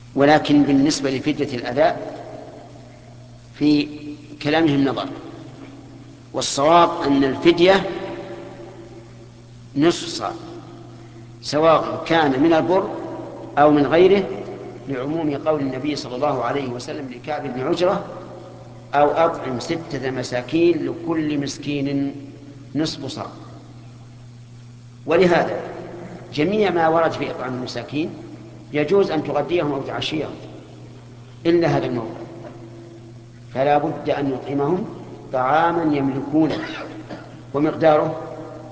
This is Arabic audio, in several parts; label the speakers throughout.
Speaker 1: ولكن بالنسبة لفدية الأداء في كلامهم نظر، والصواب أن الفدية نصف صاع، سواء كان من البر أو من غيره، لعموم قول النبي صلى الله عليه وسلم لكعب بن عجرة: أو أطعم 6 مساكين لكل مسكين نصف صاع. ولهذا جميع ما ورد في إطعام المساكين يجوز أن تغديهم أو تعشيهم، إلا هذا الموضوع، فلا بد أن يطعمهم طعاما يملكونه. ومقداره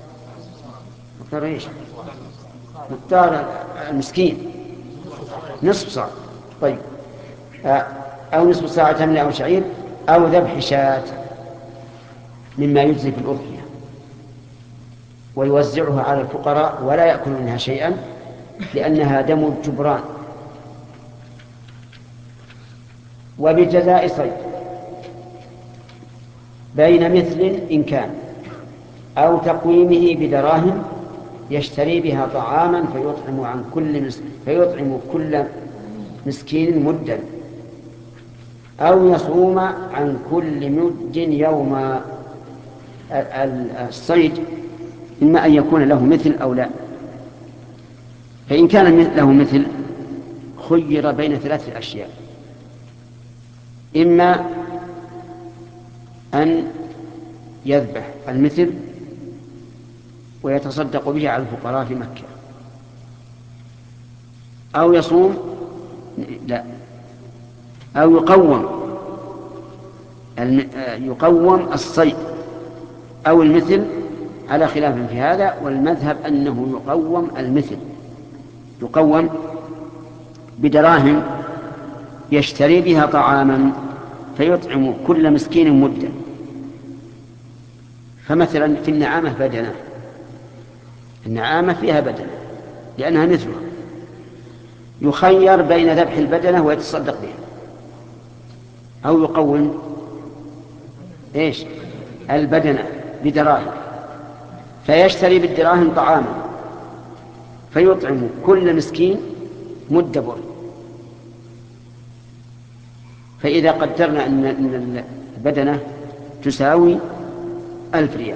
Speaker 1: إيش؟ مقدار المسكين نصف صاع. طيب، أو نصف ساعة تمر أو شعير، أو ذبح شاة مما يجزي في الأضحية ويوزعها على الفقراء ولا يأكل منها شيئا، لأنها دم الجبران. وبجزاء صيد بين مثل إن كان، أو تقويمه بدراهم يشتري بها طعاما فيطعم كل مسكين مدا، أو يصوم عن كل مد يوما. الصيد إما أن يكون له مثل أو لا، فإن كان له مثل خير بين 3 أشياء: إما أن يذبح المثل ويتصدق به على الفقراء في مكة، أو يصوم، لا، أو يقوم الصيد أو المثل، على خلاف في هذا، والمذهب أنه يقوم المثل، يقوم بدراهم يشتري بها طعاما فيطعم كل مسكين مدا. فمثلا في النعامة بدنة، النعامة فيها بدنة لأنها مثلها، يخير بين ذبح البدنة ويتصدق بها، أو يقوم البدنة بدراهم فيشتري بالدراهم طعاما فيطعم كل مسكين مد بر. فإذا قدرنا أن البدنة تساوي 1000 ريال،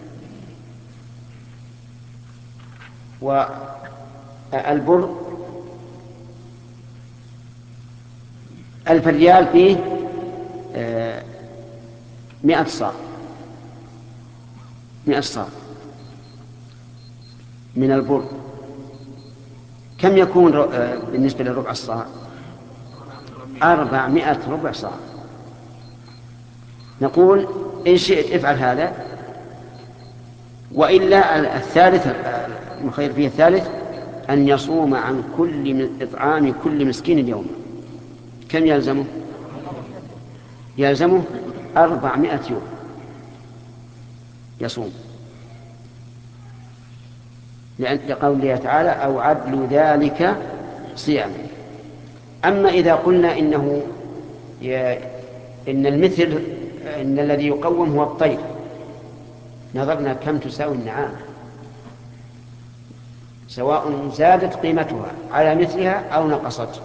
Speaker 1: والبر 1000 ريال فيه 100 صاع، 100 صاع من البر. كم يكون بالنسبة لربع الصاع؟ 400 ربع صاع. نقول إن شئت افعل هذا، وإلا الثالث المخير فيه الثالث أن يصوم عن كل إطعام كل مسكين يوم. كم يلزمه؟ يلزمه 400 يوم يصوم، لقوله تعالى: أو عدل ذلك صيام. أما إذا قلنا إن الذي يقوم هو الطير، نظرنا كم تساوي النعامة، سواء زادت قيمتها على مثلها أو نقصت،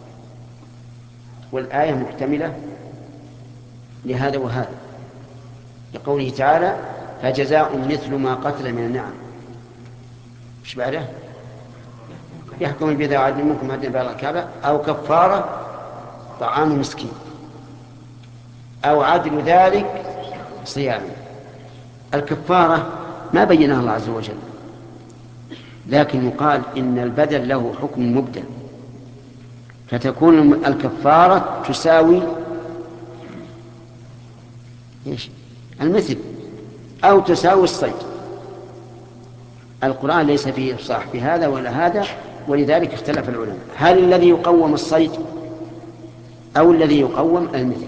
Speaker 1: والآية محتملة لهذا وهذا، لقوله تعالى: فجزاء مثل ما قتل من النعم. مش بعده؟ يحكم بذا عدل منكم هدي بلغ الكعبة، أو كفارة طعام مسكين، أو عدل ذلك صيام. الكفارة ما بينها الله عز وجل، لكن يقال إن البدل له حكم مبدل، فتكون الكفارة تساوي المثل أو تساوي الصيد. القرآن ليس فيه إفصاح في هذا ولا هذا، ولذلك اختلف العلماء: هل الذي يقوم الصيد أو الذي يقوم المثل؟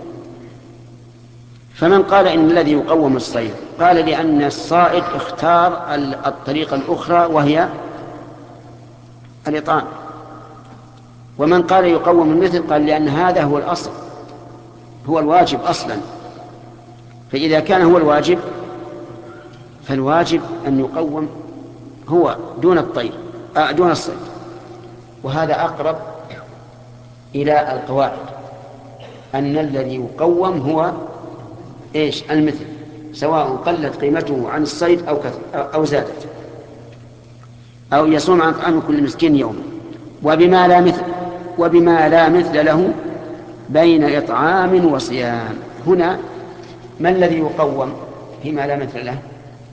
Speaker 1: فمن قال إن الذي يقوم الصيد قال لأن الصائد اختار الطريقة الأخرى وهي الإطعام. ومن قال يقوم المثل قال لأن هذا هو الأصل، هو الواجب أصلا، فإذا كان هو الواجب فالواجب أن يقوم هو دون الطير دون الصيد. وهذا أقرب إلى القواعد أن الذي يقوم هو إيش؟ المثل، سواء قلت قيمته عن الصيد أو زادت، أو يصوم عن طعام كل مسكين يوما. وبما لا مثل له بين إطعام وصيام. هنا ما الذي يقوم فيما لا مثل له؟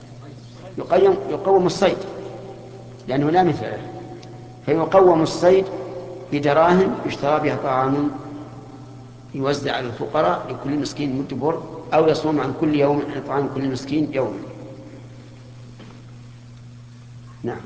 Speaker 1: يقوم الصيد لأنه لا مثل له، فيقوم الصيد بدراهم يشترى بها طعام يوزع على الفقراء لكل مسكين مد بر، أو يصوم عن كل يوم عن طعام كل مسكين يوما. نعم.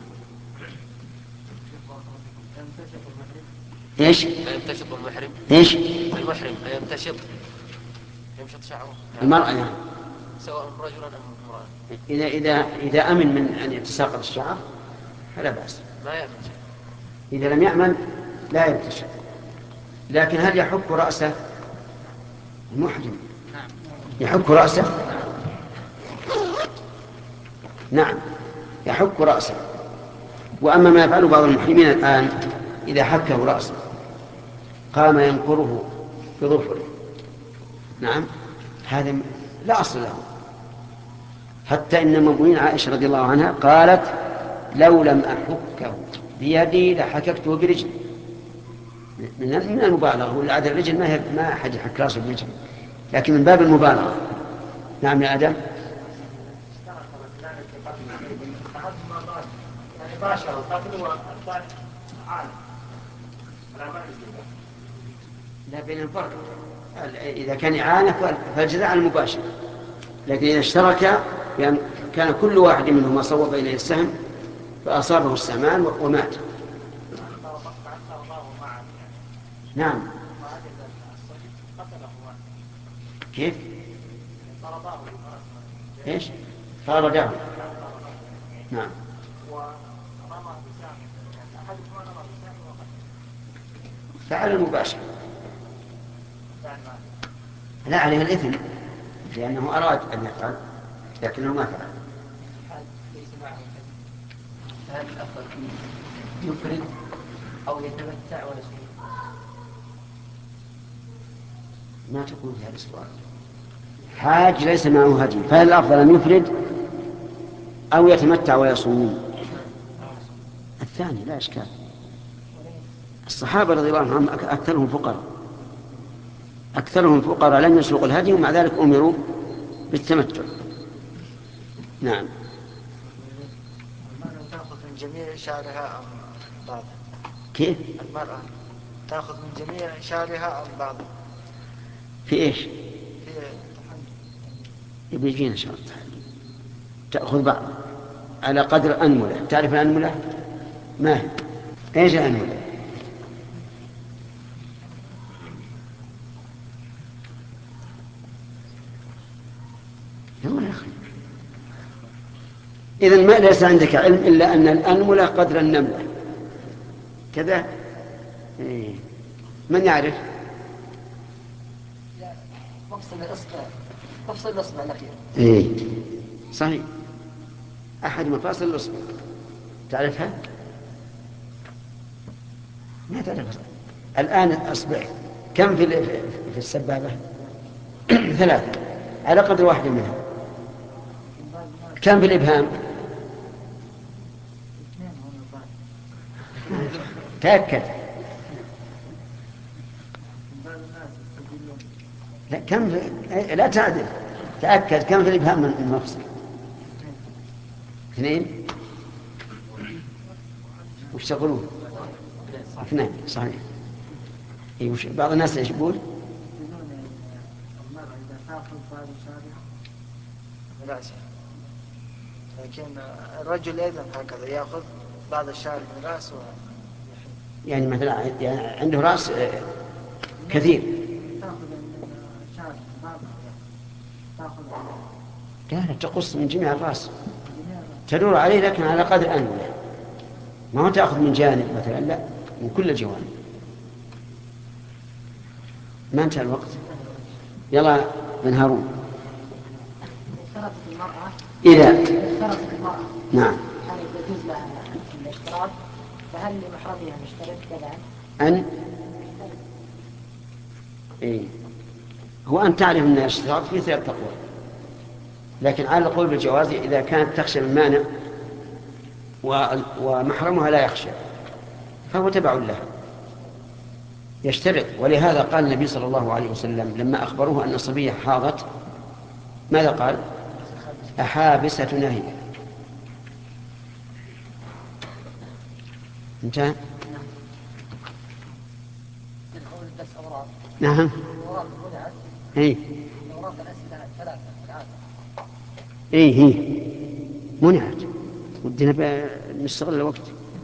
Speaker 1: ايش؟
Speaker 2: يمتشط المحرم.
Speaker 1: ايش؟
Speaker 2: المحرم يمتشط يمشط شعره.
Speaker 1: المرأة يعني
Speaker 2: سواء رجلا أم امرأة.
Speaker 1: إذا أمن من أن يتساقط الشعر فلا بأس.
Speaker 2: ما يأمن.
Speaker 1: إذا لم يأمن لا يمتشط. لكن هل يحك رأسه؟ المحرم يحك رأسه؟ نعم يحك رأسه. وأما ما يفعله بعض المحرمين الآن إذا حكه رأسه قام ينقره بظفره، نعم هذا لا أصل له. حتى إن المؤمنين عائشة رضي الله عنها قالت لو لم أحكه بيدي لحككته برجلي، من المبالغة. والعادة الرجل ما أحد يحك رأسه برجله، لكن من باب المبالغة. نعم يا آدم. لا بين الفرق، إذا كان إعانة فالجزاء المباشر، لكن إذا اشترك يعني كان كل واحد منهما صوب إليه السهم فأصابه السهمان ومات. نعم. كيف؟ ايش؟ طارده. نعم. فعل المباشر لا عليه الإثم لأنه أراد أن يفعل لكنه ما فعل.
Speaker 2: هل الأفضل يفرد أو يتمتع ويصوم؟
Speaker 1: ما تقول في هذا السؤال. حاج ليس معه هدي، فهل الأفضل أن يفرد أو يتمتع ويصوم؟ الثاني لا إشكال. الصحابة رضي الله عنهم أكثرهم فقراء لم يسوقوا الهدي ومع ذلك أمروا بالتمتع. نعم.
Speaker 2: المرأة تأخذ من جميع شعرها أم بعض؟
Speaker 1: كيف؟
Speaker 2: المرأة تأخذ من جميع شعرها أم بعض؟
Speaker 1: في إيش؟
Speaker 2: في
Speaker 1: يبي يجينا شرط. تأخذ بعض على قدر أنملة. تعرف الأنملة؟ ما هي؟ إيش الأنملة؟ إذن ما ليس عندك علم إلا أن الأنملة قدر النملة كذا. إيه. من يعرف؟
Speaker 2: مفصل الأصبع الأخير.
Speaker 1: إيه صحيح، أحد مفاصل الأصبع. تعرفها؟ ما تعرفها. الآن أصبع كم في السبابة؟ 3 على قدر واحد منها. كم في الإبهام؟ تأكد. لا كم لا تعدل. تأكد كم في الإبهام من المفصل؟ 2. وش تقولون؟ 2 صحيح. بعض الناس ايش يقول؟
Speaker 2: لكن الرجل أيضا هكذا يأخذ بعض الشعر من رأسه.
Speaker 1: يعني مثلا يعني عنده رأس كثير. لا تقص من جميع الرأس، تدور عليه لكن على قدر أنملة، ما هو تأخذ من جانب مثلا، لا من كل الجوانب. ما انتهى الوقت. يلا بن هارون.
Speaker 3: اشترطت المرأة
Speaker 1: إذا
Speaker 3: اشترطت المرأة
Speaker 1: نعم
Speaker 3: هل يجوز لها الاشتراط، فهل لمحرمها مشترك كذا
Speaker 1: أن إيه؟ هو أن تعرف أنها اشتراط في 3 أقوال، لكن على القول بالجواز إذا كانت تخشى من مانع ومحرمها لا يخشى فهو تبع له يشترط. ولهذا قال النبي صلى الله عليه وسلم لما أخبروه أن الصبية حاضت ماذا قال؟ أحابسة نهي. انتهى. نعم. اي هي منعت ودنا نشتغل الوقت.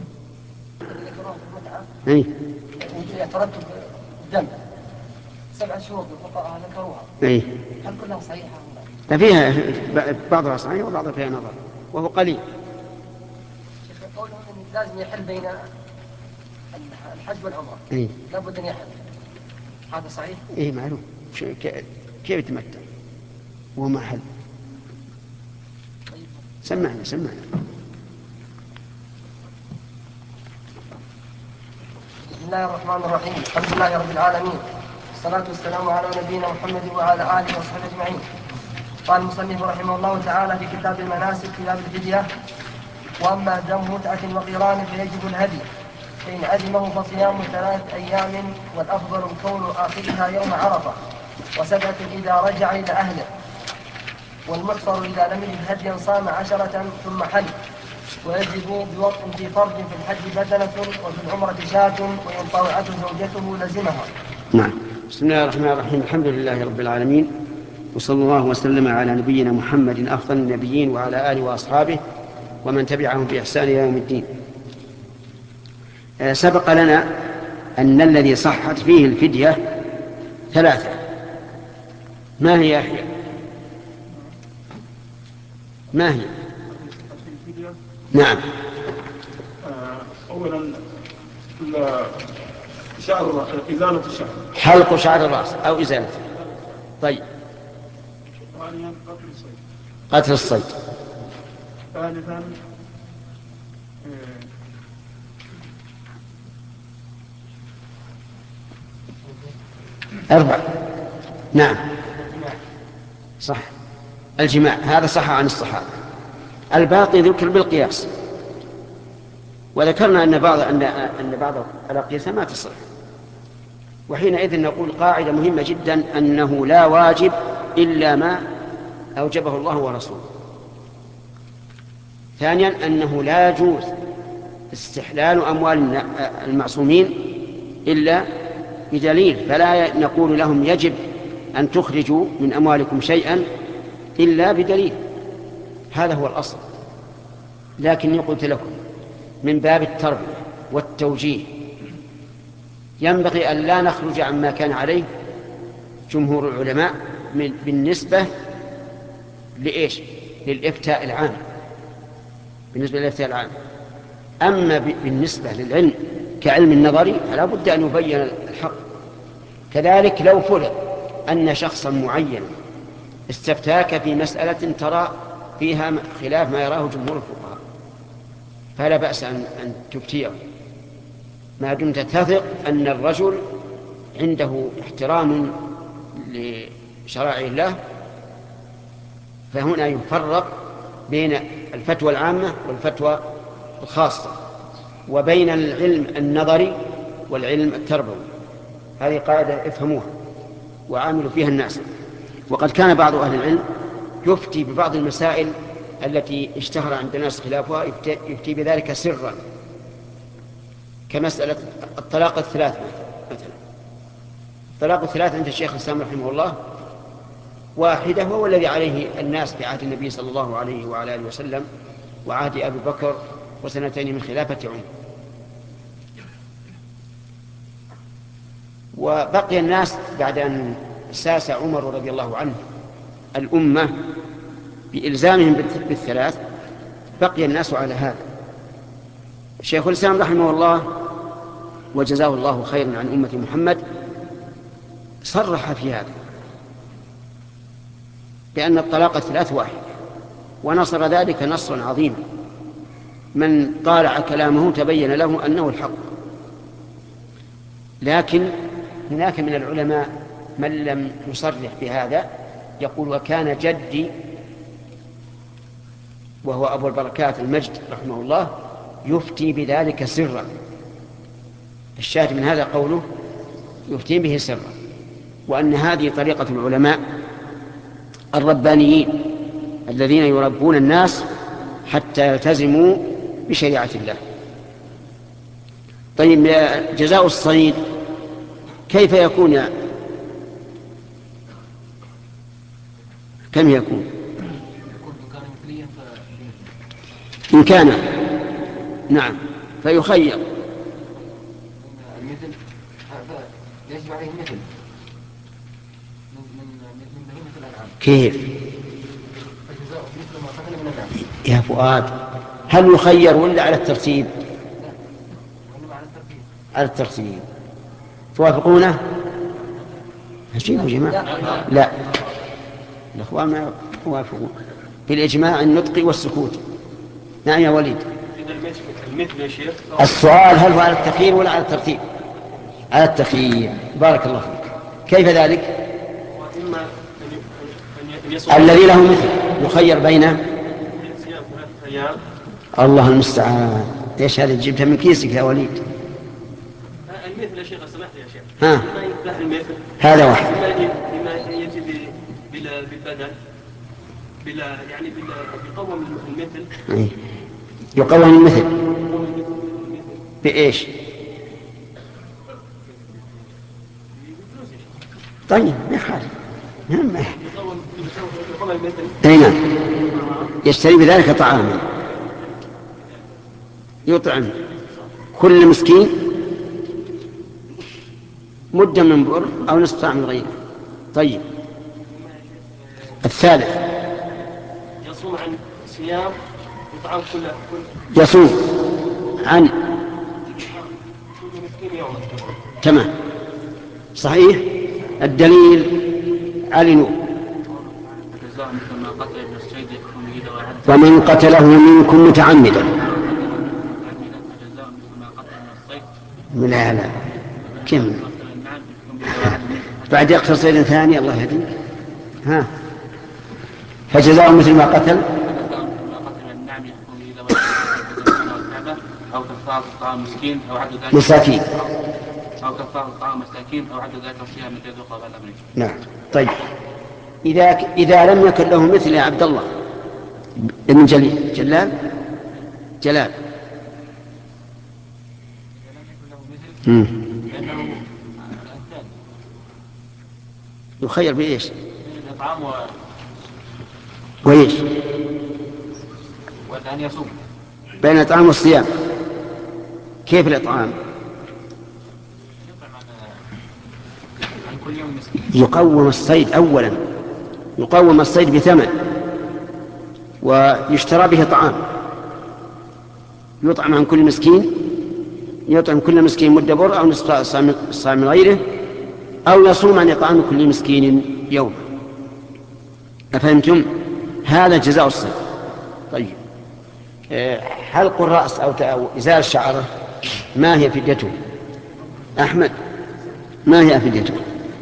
Speaker 1: اي
Speaker 3: ترتب الدم 7 شهور الفقهاء ذكروها.
Speaker 1: اي
Speaker 3: هل كلها صحيحه؟
Speaker 1: فيها بعضها صحيح وبعضها فيها نظر وهو قليل.
Speaker 3: قولهم ان لازم يحل بين الحج والعمره. لابد ان يحل. هذا صحيح؟
Speaker 1: اي معلوم. كيف يتمتع وهو ما حل؟ سمعنا
Speaker 2: بسم الله الرحمن الرحيم. الحمد لله رب العالمين، والصلاة والسلام على نبينا محمد وعلى آله وصحبه أجمعين. قال المصنف رحمه الله تعالى في كتاب المناسك كتاب الفدية: وأما دم متعة وقران فيجب الهدي، فإن عزمه فصيام 3 أيام، والأفضل كون آخرها يوم عرفة، و7 إذا رجع إلى أهله. والمحصر إذا لم يجد هديا صام 10 ثم حج. ويجب بوقت في فرض في الحج بدنة، وفي العمرة شاة، وإن طوعته زوجته لزمها.
Speaker 1: نعم. بسم الله الرحمن الرحيم. الحمد لله رب العالمين، وصلى الله وسلم على نبينا محمد أفضل النبيين وعلى آله وأصحابه ومن تبعهم بإحسان إلى يوم الدين. سبق لنا أن الذي صحت فيه الفدية 3. ما هي يا أخي؟ ما هي؟ نعم.
Speaker 4: أولا إزالة الشعر،
Speaker 1: حلق شعر الرأس أو إزالته. طيب.
Speaker 4: ثانيا
Speaker 1: قتل الصيد.
Speaker 4: ثالثا
Speaker 1: 4. نعم صح، الجماع هذا صح عن الصحابة. الباقي ذكر بالقياس، وذكرنا أن بعض الأقياس ما تصح، وحينئذ نقول قاعدة مهمة جدا أنه لا واجب إلا ما أوجبه الله ورسوله. ثانيا أنه لا يجوز استحلال أموال المعصومين إلا بدليل، فلا نقول لهم يجب أن تخرجوا من أموالكم شيئا إلا بدليل، هذا هو الأصل. لكن قلت لكم من باب التربية والتوجيه ينبغي أن لا نخرج عما كان عليه جمهور العلماء بالنسبة لإيش؟ للإفتاء العام، بالنسبة للإفتاء العام. أما بالنسبة للعلم كعلم النظري فلا بد أن يبين الحق. كذلك لو فرض أن شخصا معين استفتاك في مسألة ترى فيها خلاف ما يراه جمهور الفقهاء فلا بأس أن تفتيه، ما دمت تثق أن الرجل عنده احترام لشرائع الله. فهنا يفرق بين الفتوى العامة والفتوى الخاصة، وبين العلم النظري والعلم التربوي. هذه قاعدة افهموها وعاملوا فيها الناس. وقد كان بعض أهل العلم يفتي ببعض المسائل التي اشتهر عند الناس خلافها، يفتي بذلك سرا، كمسألة الطلاق الثلاث مثلا. الطلاق الثلاث عند الشيخ الإسلام رحمه الله واحدة، هو الذي عليه الناس في عهد النبي صلى الله عليه وعلى آله وسلم وعهد أبي بكر وسنتين من خلافة عمر. وبقي الناس بعد أن ساس عمر رضي الله عنه الأمة بإلزامهم بالثلاث، بقي الناس على هذا. الشيخ الإسلام رحمه الله وجزاه الله خيرا عن أمة محمد صرح في هذا بأن الطلاق الثلاث واحد، ونصر ذلك نصرا عظيما. من طالع كلامه تبين له أنه الحق. لكن هناك من العلماء من لم يصرح بهذا يقول وكان جدي وهو أبو البركات المجد رحمه الله يفتي بذلك سرا. الشاهد من هذا قوله يفتي به سرا، وأن هذه طريقة العلماء الربانيين الذين يربون الناس حتى يلتزموا بشريعة الله. طيب جزاء الصيد كيف يكون كم يكون؟ إن كان نعم فيخير
Speaker 5: المثل يجب عليه مثل من بهيمة الأنعام.
Speaker 1: كيف
Speaker 5: فجزاء مثل ما قتل من النعم.
Speaker 1: يا فؤاد هل يخير ولا على الترتيب؟ على الترتيب. توافقونه؟ أجيبوا جماعة. لا الأخوان ما يوافقون بالإجماع النطق والسكوت. نعم يا وليد.
Speaker 4: المثل يا شيخ
Speaker 1: السؤال هل هو على التخيير ولا على الترتيب؟ على التخيير. بارك الله فيك. كيف ذلك؟ الذي له مثل يخير بين الله المستعان. ايش هذا جبتها من كيسك يا وليد؟
Speaker 4: المثل يا شيخ سمحت يا شيخ.
Speaker 1: ها
Speaker 4: ما يذبح المثل
Speaker 1: هذا واحد
Speaker 4: بما يجي بالبدن يعني بيقوم المثل.
Speaker 1: يقوم المثل بإيش؟ طيب ما يخالف. نعم نعم يشتري بذلك طعاما يطعم كل مسكين مدة من بر أو نصف طعام غيره. طيب الثالث
Speaker 4: يصوم عن صيام يطعم كل
Speaker 1: يصوم عن
Speaker 4: مسكين يوما.
Speaker 1: تمام صحيح. الدليل علنوا ومن قتله منكم متعمدا. لا لا كم بعد يقتل صيد ثاني الله يهديك. ها فجزاء مثل ما قتل
Speaker 5: أو كفارة طعام مسكين أو عدد ذلك
Speaker 1: مساكين
Speaker 5: أو كفارة طعام مساكين أو عدد ذلك الصيام الذي يذوق بعد الأمر.
Speaker 1: نعم. طيب إذا لم يكن له مثل يا عبد الله ابن جلال يخير بإيش؟
Speaker 5: الإطعام
Speaker 1: وإيش؟
Speaker 5: وأن يصوم
Speaker 1: بين الإطعام والصيام. كيف الإطعام؟
Speaker 5: عن كل يوم مسكين.
Speaker 1: يقوم الصيد أولا يقوم الصيد بثمن ويشترى به طعام يطعم عن كل مسكين يطعم كل مسكين مد بر أو نصف صام غيره أو يصوم عن إطعام كل مسكين يوم. أفهمتم؟ هذا جزاء الصيد. طيب حلق الرأس أو إزالة الشعر ما هي فديته؟ أحمد ما هي فديته؟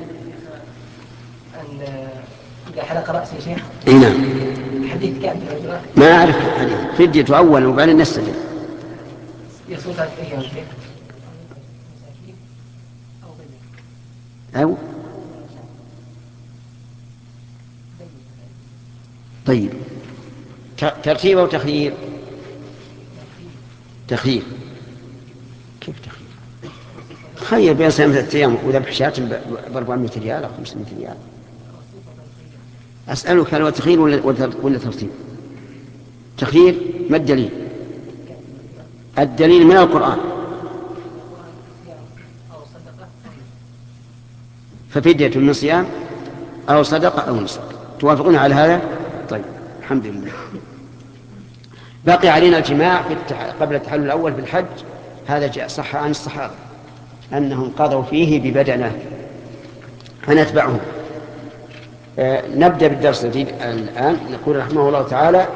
Speaker 3: إذا حلق رأسي يا شيخ.
Speaker 1: نعم.
Speaker 3: حديث كامل
Speaker 1: ما أعرف الحديث. فديته أولا وبعدين نستدل.
Speaker 3: يصوم 3 أيام شيخ.
Speaker 1: أو طيب ترتيب أو تخيير؟ تخيير. كيف تخيير؟ خير بين صيام 3 أيام وذبح شاة ب400 ريال أو 500 ريال. أسألك هل هو تخيير ولا ترتيب؟ تخيير. ما الدليل؟ الدليل من القرآن. ففدية من صيام أو صدقة أو نسك. توافقون على هذا؟ طيب الحمد لله. باقي علينا الجماع قبل التحلل الأول في الحج. هذا جاء صح عن الصحابة أنهم قضوا فيه ببدنه فنتبعهم. نبدأ بالدرس الجديد الآن. نقول رحمه الله تعالى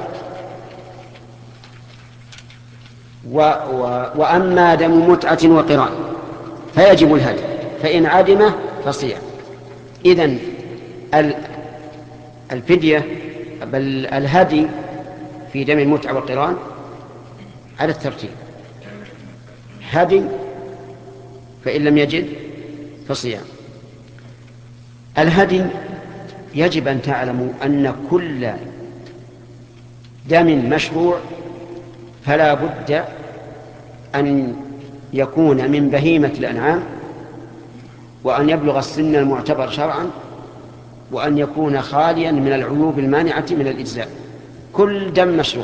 Speaker 1: وأما دم متعة وقران فيجب الهدي فإن عدمه فصيام. إذن الفدية بل الهدي في دم المتعة والقران على الترتيب: هدي، فإن لم يجد فصيام. الهدي يجب أن تعلموا أن كل دم مشروع فلا بد أن يكون من بهيمة الأنعام، وأن يبلغ السن المعتبر شرعا، وأن يكون خاليا من العيوب المانعة من الإجزاء. كل دم مشروع.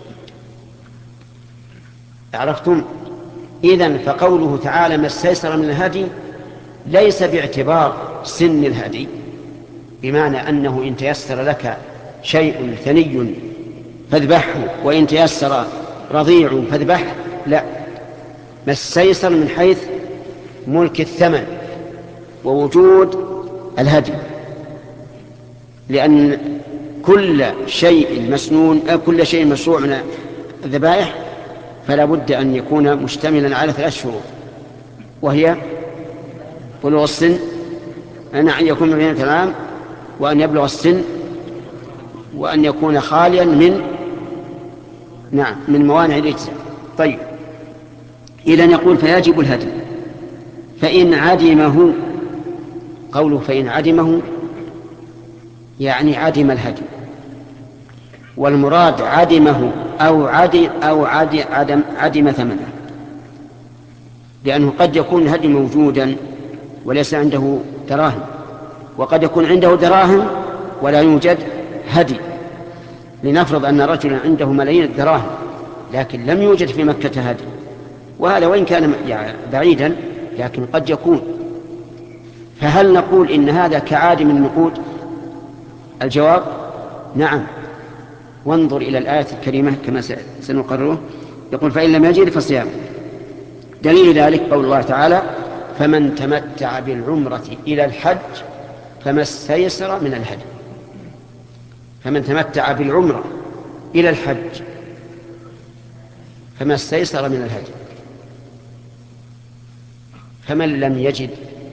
Speaker 1: عرفتم؟ إذن فقوله تعالى ما استيسر من الهدي ليس باعتبار سن الهدي، بمعنى أنه إن تيسر لك شيء ثني فاذبحه، وإن تيسر رضيع فاذبحه. لا، ما استيسر من حيث ملك الثمن ووجود الهدي، لأن كل شيء مسنون كل شيء مشروع من الذبائح فلا بد أن يكون مشتملا على 3 شروط، وهي بلوغ السن، أن يكون من الكلام، وأن يبلغ السن، وأن يكون خاليا من موانع الإجزاء. طيب، إذن يقول فيجب الهدي. فإن عدمه، قوله فإن عدمه يعني عدم الهدي، والمراد عدمه أو عدم ثمنه، لأنه قد يكون الهدي موجودا وليس عنده دراهم، وقد يكون عنده دراهم ولا يوجد هدي. لنفرض أن رجلا عنده ملايين الدراهم لكن لم يوجد في مكة هدي، وهذا وإن كان بعيدا لكن قد يكون. فهل نقول إن هذا كعادم النقود؟ الجواب نعم. وانظر إلى الآية الكريمة كما سنقرره. يقول فإن لم يجد فصيام. دليل ذلك قول الله تعالى فمن تمتع بالعمرة إلى الحج فما استيسر من الهدي. فمن تمتع بالعمرة إلى الحج فما استيسر من الهدي. فمن لم يجد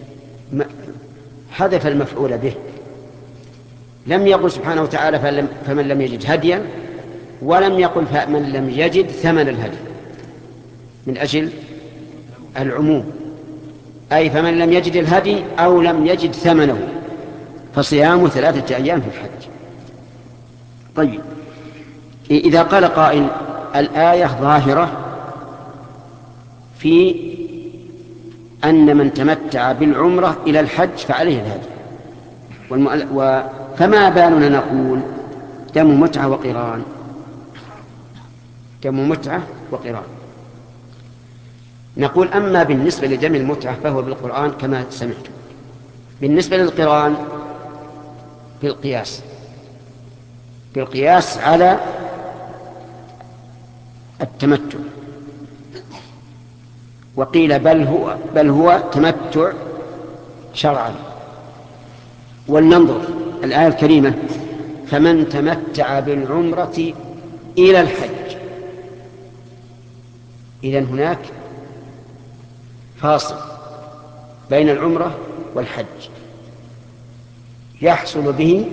Speaker 1: حذف المفعول به، لم يقل سبحانه وتعالى فمن لم يجد هديا، ولم يقل فمن لم يجد ثمن الهدي، من أجل العموم، أي فمن لم يجد الهدي أو لم يجد ثمنه فصيام 3 أيام في الحج. طيب، إذا قال قائل الآية ظاهرة في أن من تمتع بالعمرة إلى الحج فعليه الهدي، فما بالنا نقول دم متعة وقران؟ دم متعة وقران. نقول أما بالنسبة لدم المتعة فهو بالقرآن كما سمعتم. بالنسبة للقران بالقياس على التمتع. وقيل بل هو تمتع شرعا. ولننظر الآية الكريمة فمن تمتع بالعمرة إلى الحج. إذن هناك فاصل بين العمرة والحج يحصل به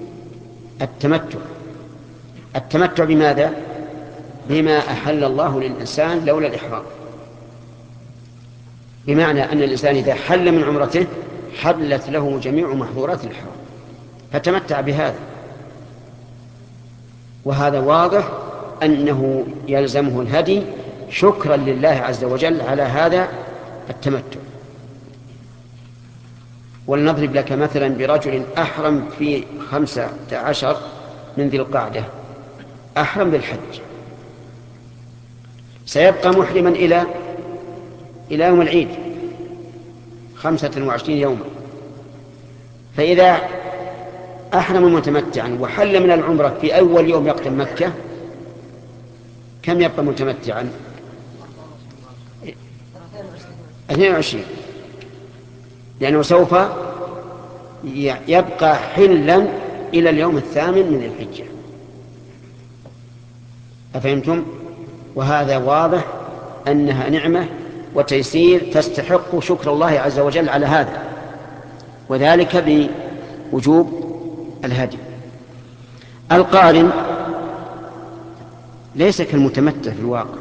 Speaker 1: التمتع بماذا؟ بما أحل الله للإنسان لولا الإحرام، بمعنى أن الإنسان إذا حل من عمرته حلت له جميع محظورات الإحرام فتمتع بهذا. وهذا واضح أنه يلزمه الهدي شكرا لله عز وجل على هذا التمتع. ولنضرب لك مثلا برجل أحرم في 15 من ذي القعدة، أحرم بالحج، سيبقى محرما إلى يوم العيد 25 يوما. فإذا أحرم متمتعا وحل من العمرة في أول يوم يقدم مكة كم يبقى متمتعا؟ 22، لأنه سوف يبقى حلا إلى اليوم 8 من الحجة. أفهمتم؟ وهذا واضح أنها نعمة وتيسير تستحق شكر الله عز وجل على هذا. وذلك بوجوب الهدي. القارن ليس كالمتمتع في الواقع،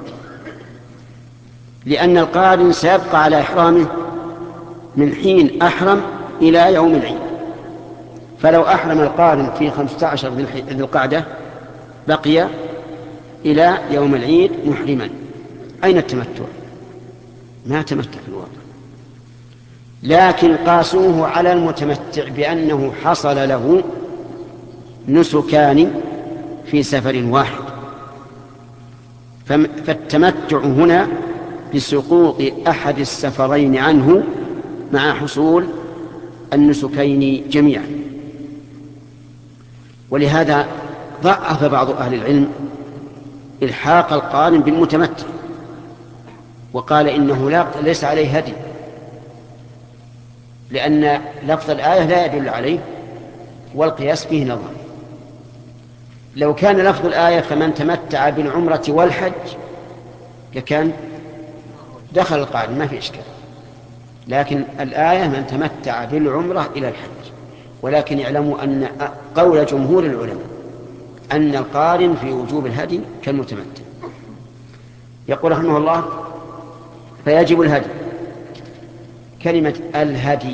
Speaker 1: لأن القارن سيبقى على إحرامه من حين أحرم إلى يوم العيد. فلو أحرم القارن في 15 ذي القعدة بقي إلى يوم العيد محرما. أين التمتع؟ ما تمتع في الواقع. لكن قاسوه على المتمتع بأنه حصل له نسكان في سفر واحد، فالتمتع هنا بسقوط أحد السفرين عنه مع حصول النسكين جميعا. ولهذا ضعف بعض أهل العلم إلحاق القارن بالمتمتع، وقال إنه ليس عليه هدي، لأن لفظ الآية لا يدل عليه والقياس فيه نظر. لو كان لفظ الآية فمن تمتع بالعمرة والحج لكان دخل القارن ما في إشكال، لكن الآية من تمتع بالعمرة إلى الحج. ولكن يعلموا أن قول جمهور العلماء أن القارن في وجوب الهدي كالمتمتع. يقول رحمه الله: فيجب الهدي. كلمة الهدي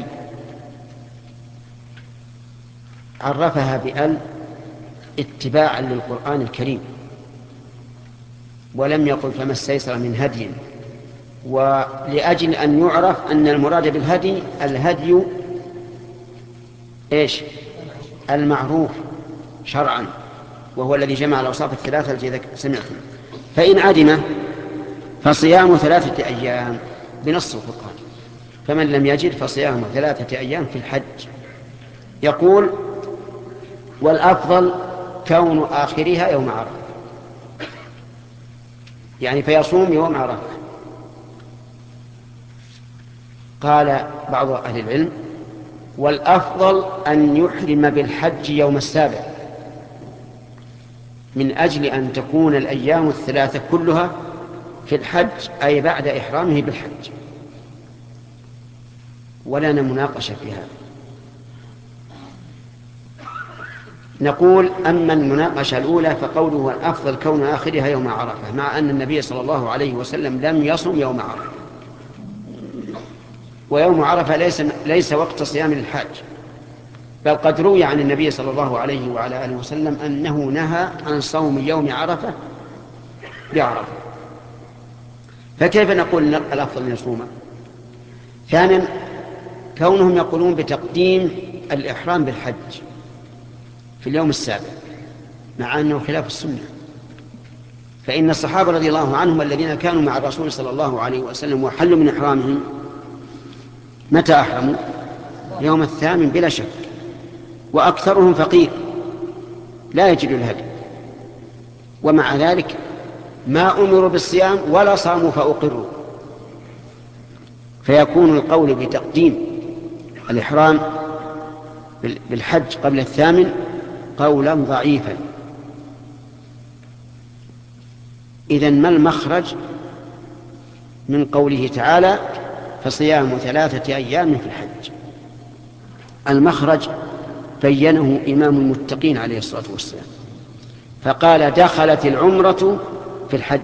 Speaker 1: عرفها بأل اتباعا للقرآن الكريم، ولم يقل فما استيسر من هدي، ولأجل أن يعرف أن المراد بالهدي الهدي إيش؟ المعروف شرعا، وهو الذي جمع الأوصاف الثلاثة التي سمعتم. فإن عدم فصيام 3 أيام بنص القرآن، فمن لم يجد فصيام 3 أيام في الحج. يقول: والأفضل كون آخرها يوم عرفة، يعني فيصوم يوم عرفة. قال بعض أهل العلم: والأفضل أن يحرم بالحج يوم السابع، من أجل أن تكون الأيام 3 كلها في الحج، أي بعد إحرامه بالحج. ولنا مناقشة في هذا. نقول: أما المناقشة الأولى فقوله الأفضل كون آخرها يوم عرفة، مع أن النبي صلى الله عليه وسلم لم يصم يوم عرفة، ويوم عرفة ليس وقت صيام للحاج، بل قد روي عن النبي صلى الله عليه وعلى آله وسلم أنه نهى عن صوم يوم عرفة بعرفة. فكيف نقول الأفضل أن يصوم؟ ثانيا، كونهم يقولون بتقديم الإحرام بالحج في اليوم السابع، مع أنه خلاف السنة، فإن الصحابة رضي الله عنهم الذين كانوا مع الرسول صلى الله عليه وسلم وحلوا من إحرامهم متى أحرموا؟ يوم 8 بلا شك، وأكثرهم فقير لا يجد الهدي، ومع ذلك ما أمروا بالصيام ولا صاموا فأقروا. فيكون القول بتقديم الإحرام بالحج قبل 8 قولا ضعيفا. إذن ما المخرج من قوله تعالى فصيام 3 أيام في الحج؟ المخرج بينه إمام المتقين عليه الصلاة والسلام، فقال: دخلت العمرة في الحج.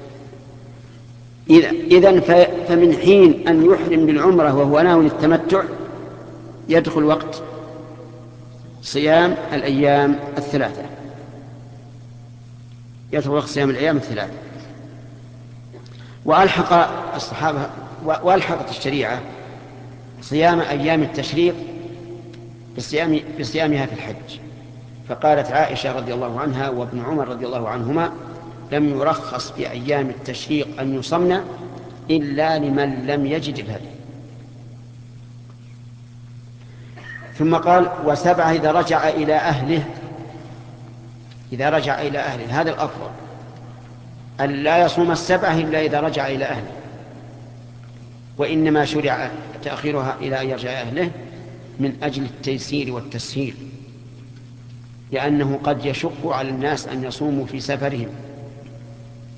Speaker 1: إذن فمن حين أن يحرم بالعمرة وهو ناوي التمتع يدخل وقت صيام الأيام 3، يدخل وقت صيام الأيام 3. وألحق الصحابة وألحقت الشريعة صيام أيام التشريق بصيامها في الحج. فقالت عائشة رضي الله عنها وابن عمر رضي الله عنهما: لم يرخص في أيام التشريق أن يصمن إلا لمن لم يجد الهدي. ثم قال: و7 إذا رجع إلى أهله. إذا رجع إلى أهله هذا الأفضل، أن لا يصوم 7 إلا إذا رجع إلى أهله، وإنما شرع تأخيرها إلى أن يرجع أهله من أجل التيسير والتسهيل، لأنه قد يشق على الناس أن يصوموا في سفرهم،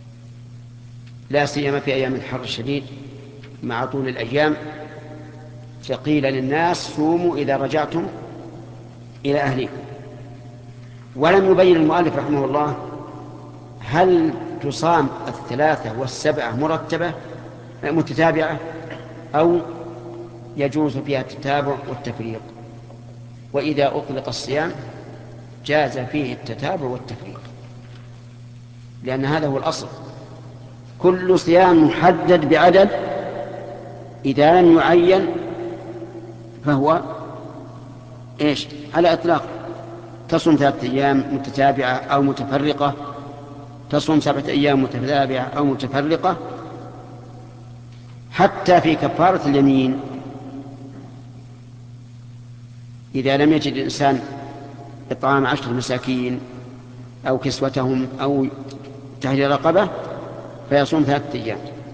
Speaker 1: لا سيما في أيام الحر الشديد مع طول الأيام، فقيل للناس صوموا إذا رجعتم إلى أهليكم. ولم يبين المؤلف رحمه الله هل تصام 3 و7 مرتبة متتابعة أو يجوز فيها التتابع والتفريق. وإذا أطلق الصيام جاز فيه التتابع والتفريق، لأن هذا هو الأصل. كل صيام محدد بعدد إذا لم يعين فهو إيش؟ على إطلاق. تصوم 3 أيام متتابعة أو متفرقة، تصوم 7 أيام متتابعة أو متفرقة. حتى في كفارة اليمين إذا لم يجد الإنسان إطعام 10 مساكين أو كسوتهم أو تحرير رقبة فيصوم 3 أيام.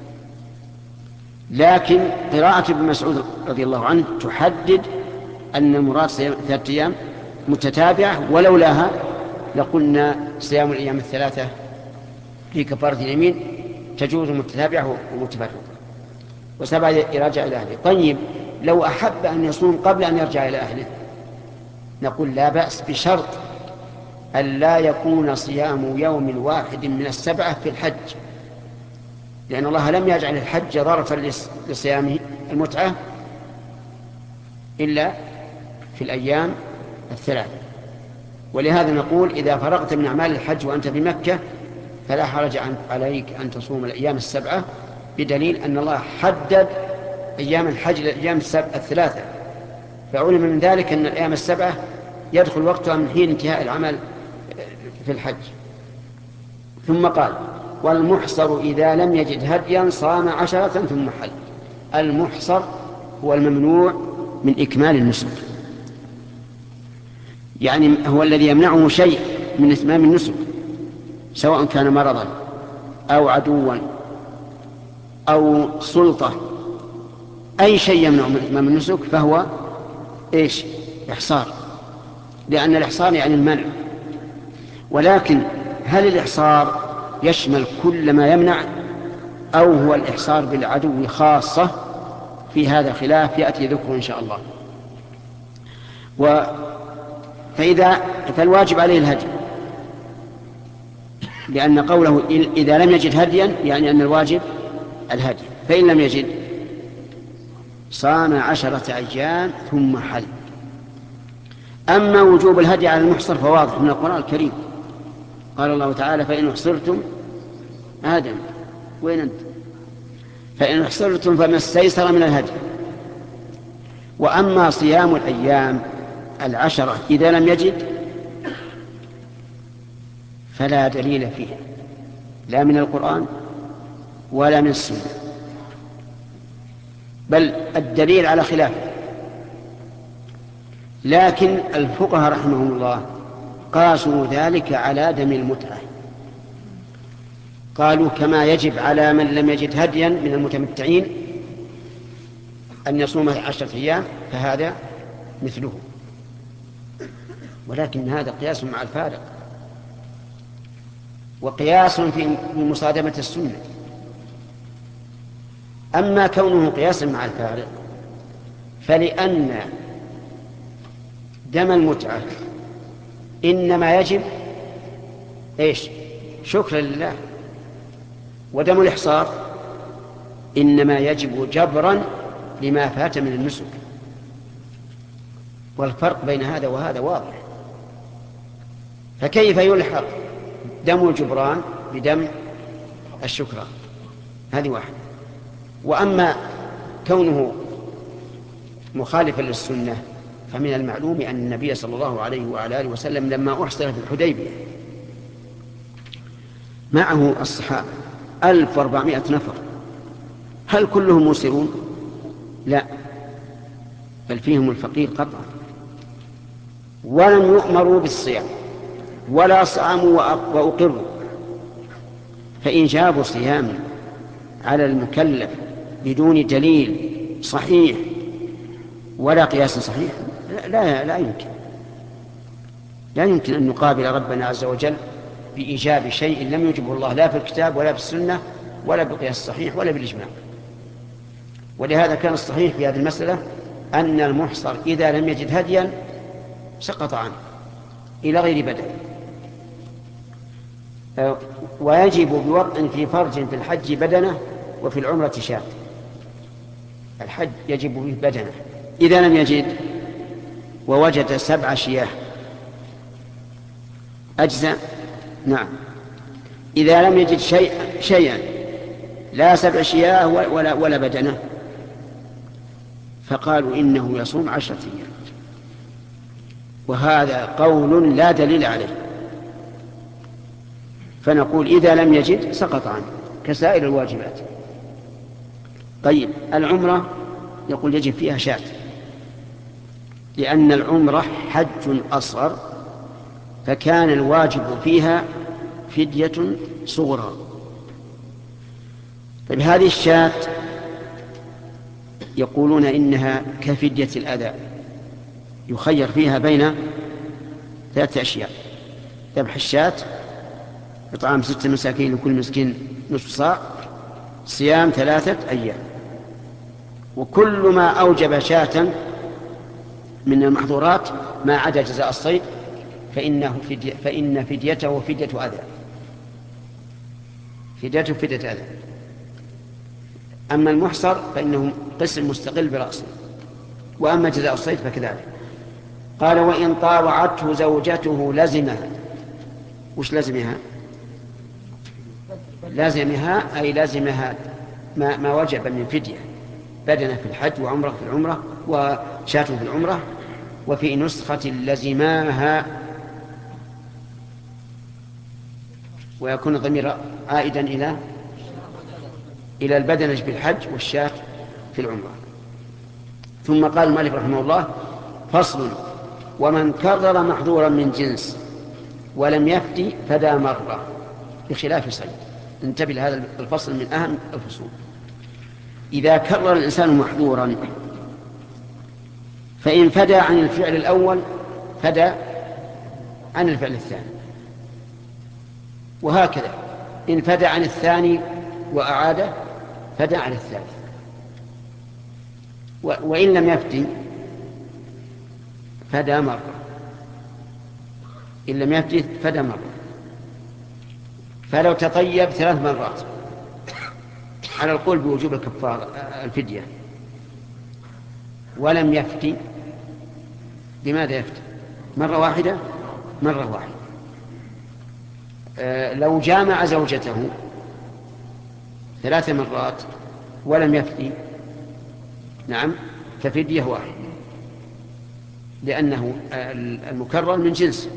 Speaker 1: لكن قراءة ابن مسعود رضي الله عنه تحدد أن المراد 3 أيام متتابعة، ولولاها لقلنا صيام الأيام 3 في كفارة اليمين تجوز متتابعة ومتفرقة. وسبع يرجع إلى أهله. طيب لو أحب أن يصوم قبل أن يرجع إلى أهله نقول لا بأس، بشرط أن لا يكون صيام يوم واحد من 7 في الحج، لأن الله لم يجعل الحج ظرفا لصيام المتعة إلا في الأيام 3. ولهذا نقول إذا فرغت من أعمال الحج وأنت بمكة فلا حرج عليك أن تصوم الأيام 7، بدليل أن الله حدد أيام الحج للأيام 3. فعلم من ذلك أن الأيام 7 يدخل وقتها من حين انتهاء العمل في الحج. ثم قال: والمحصر إذا لم يجد هديا صام 10 ثم حل. المحصر هو الممنوع من إكمال النسك، يعني هو الذي يمنعه شيء من إتمام النسك، سواء كان مرضا أو عدوا أو سلطة، أي شيء يمنع من إتمام النسك فهو إيش؟ إحصار، لأن الإحصار يعني المنع. ولكن هل الإحصار يشمل كل ما يمنع أو هو الإحصار بالعدو خاصة؟ في هذا خلاف يأتي ذكره إن شاء الله. فالواجب عليه الهدي، لأن قوله إذا لم يجد هديا يعني أن الواجب الهدي. فإن لم يجد صام 10 أيام ثم حل. أما وجوب الهدي على المحصر فواضح من القرآن الكريم، قال الله تعالى: فإن أحصرتم آدم وين أنت؟ فإن أحصرتم فما استيسر من الهدي. وأما صيام الأيام 10 إذا لم يجد فلا دليل فيه لا من القرآن ولا من السنة، بل الدليل على خلافه. لكن الفقهاء رحمهم الله قاسوا ذلك على دم المتعة، قالوا كما يجب على من لم يجد هديا من المتمتعين أن يصوم 10 أيام فهذا مثله. ولكن هذا قياس مع الفارق، وقياس في مصادمة السنة. أما كونه قياسا مع الفارق فلأن دم المتعة إنما يجب إيش؟ شكرا لله، ودم الإحصار إنما يجب جبرا لما فات من النسك. والفرق بين هذا وهذا واضح، فكيف يلحق دم الجبران بدم الشكران؟ هذه واحدة. وأما كونه مخالفا للسنة فمن المعلوم أن النبي صلى الله عليه وعلى آله وسلم لما أحصر في الحديبية معه الصحابة 1400 نفر، هل كلهم مسرون؟ لا، بل فيهم الفقير قطعا، ولم يؤمروا بالصيام ولا صاموا وأقروا. فإن جابوا صيام على المكلف بدون دليل صحيح ولا قياس صحيح لا يمكن أن نقابل ربنا عز وجل بإيجاب شيء لم يجبه الله لا في الكتاب ولا في السنة ولا بالقياس الصحيح ولا بالإجماع. ولهذا كان الصحيح في هذه المسألة أن المحصر إذا لم يجد هديا سقط عنه إلى غير بدل. ويجب بوطء في فرج في الحج بدنه وفي العمرة شاة. الحج يجب به بدنه إذا لم يجد ووجد 7 شياه أجزاء. نعم. إذا لم يجد شيئا لا 7 شياه ولا بدنه فقالوا إنه يصوم 10 أيام، وهذا قول لا دليل عليه، فنقول إذا لم يجد سقط عنه كسائر الواجبات. طيب العمرة يقول يجب فيها شاة، لأن العمرة حج أصغر فكان الواجب فيها فدية صغرى. طيب هذه الشاة يقولون إنها كفدية الأذى، يخير فيها بين 3 أشياء: ذبح الشاة، إطعام 6 مساكين لكل مسكين نصف صاع، صيام 3 أيام. وكل ما أوجب شاة من المحظورات ما عدا جزاء الصيد فإن فديته فدية أذى، فديته فدية أذى. أما المحصر فإنه قسم مستقل برأسه، وأما جزاء الصيد فكذلك. قال: وإن طاوعته زوجته لزمها. وش لزمها؟ لازمها أي لازمها ما وجب من فدية، بدنة في الحج وعمرة في العمرة وشاة في العمرة. وفي نسخة لزماها، ويكون الضمير عائدا إلى البدنة في الحج والشاة في العمرة. ثم قال المؤلف رحمه الله: فصل: ومن كرر محظورا من جنس ولم يفتي فدا مرة بخلاف صيد. انتبه لهذا الفصل من أهم الفصول. إذا كرر الإنسان محظورا فإن فدى عن الفعل الأول فدى عن الفعل الثاني، وهكذا إن فدى عن الثاني وأعاد فدى عن الثالث. وإن لم يفتي فدى مرة، إن لم يفتي فدى مرة. فلو تطيب 3 مرات على القول بوجوب الكفار الفدية ولم يفتي، بماذا يفتي؟ مرة واحدة. مرة واحدة. لو جامع زوجته 3 مرات ولم يفتي، نعم، ففدية واحدة، لأنه المكرر من جنس.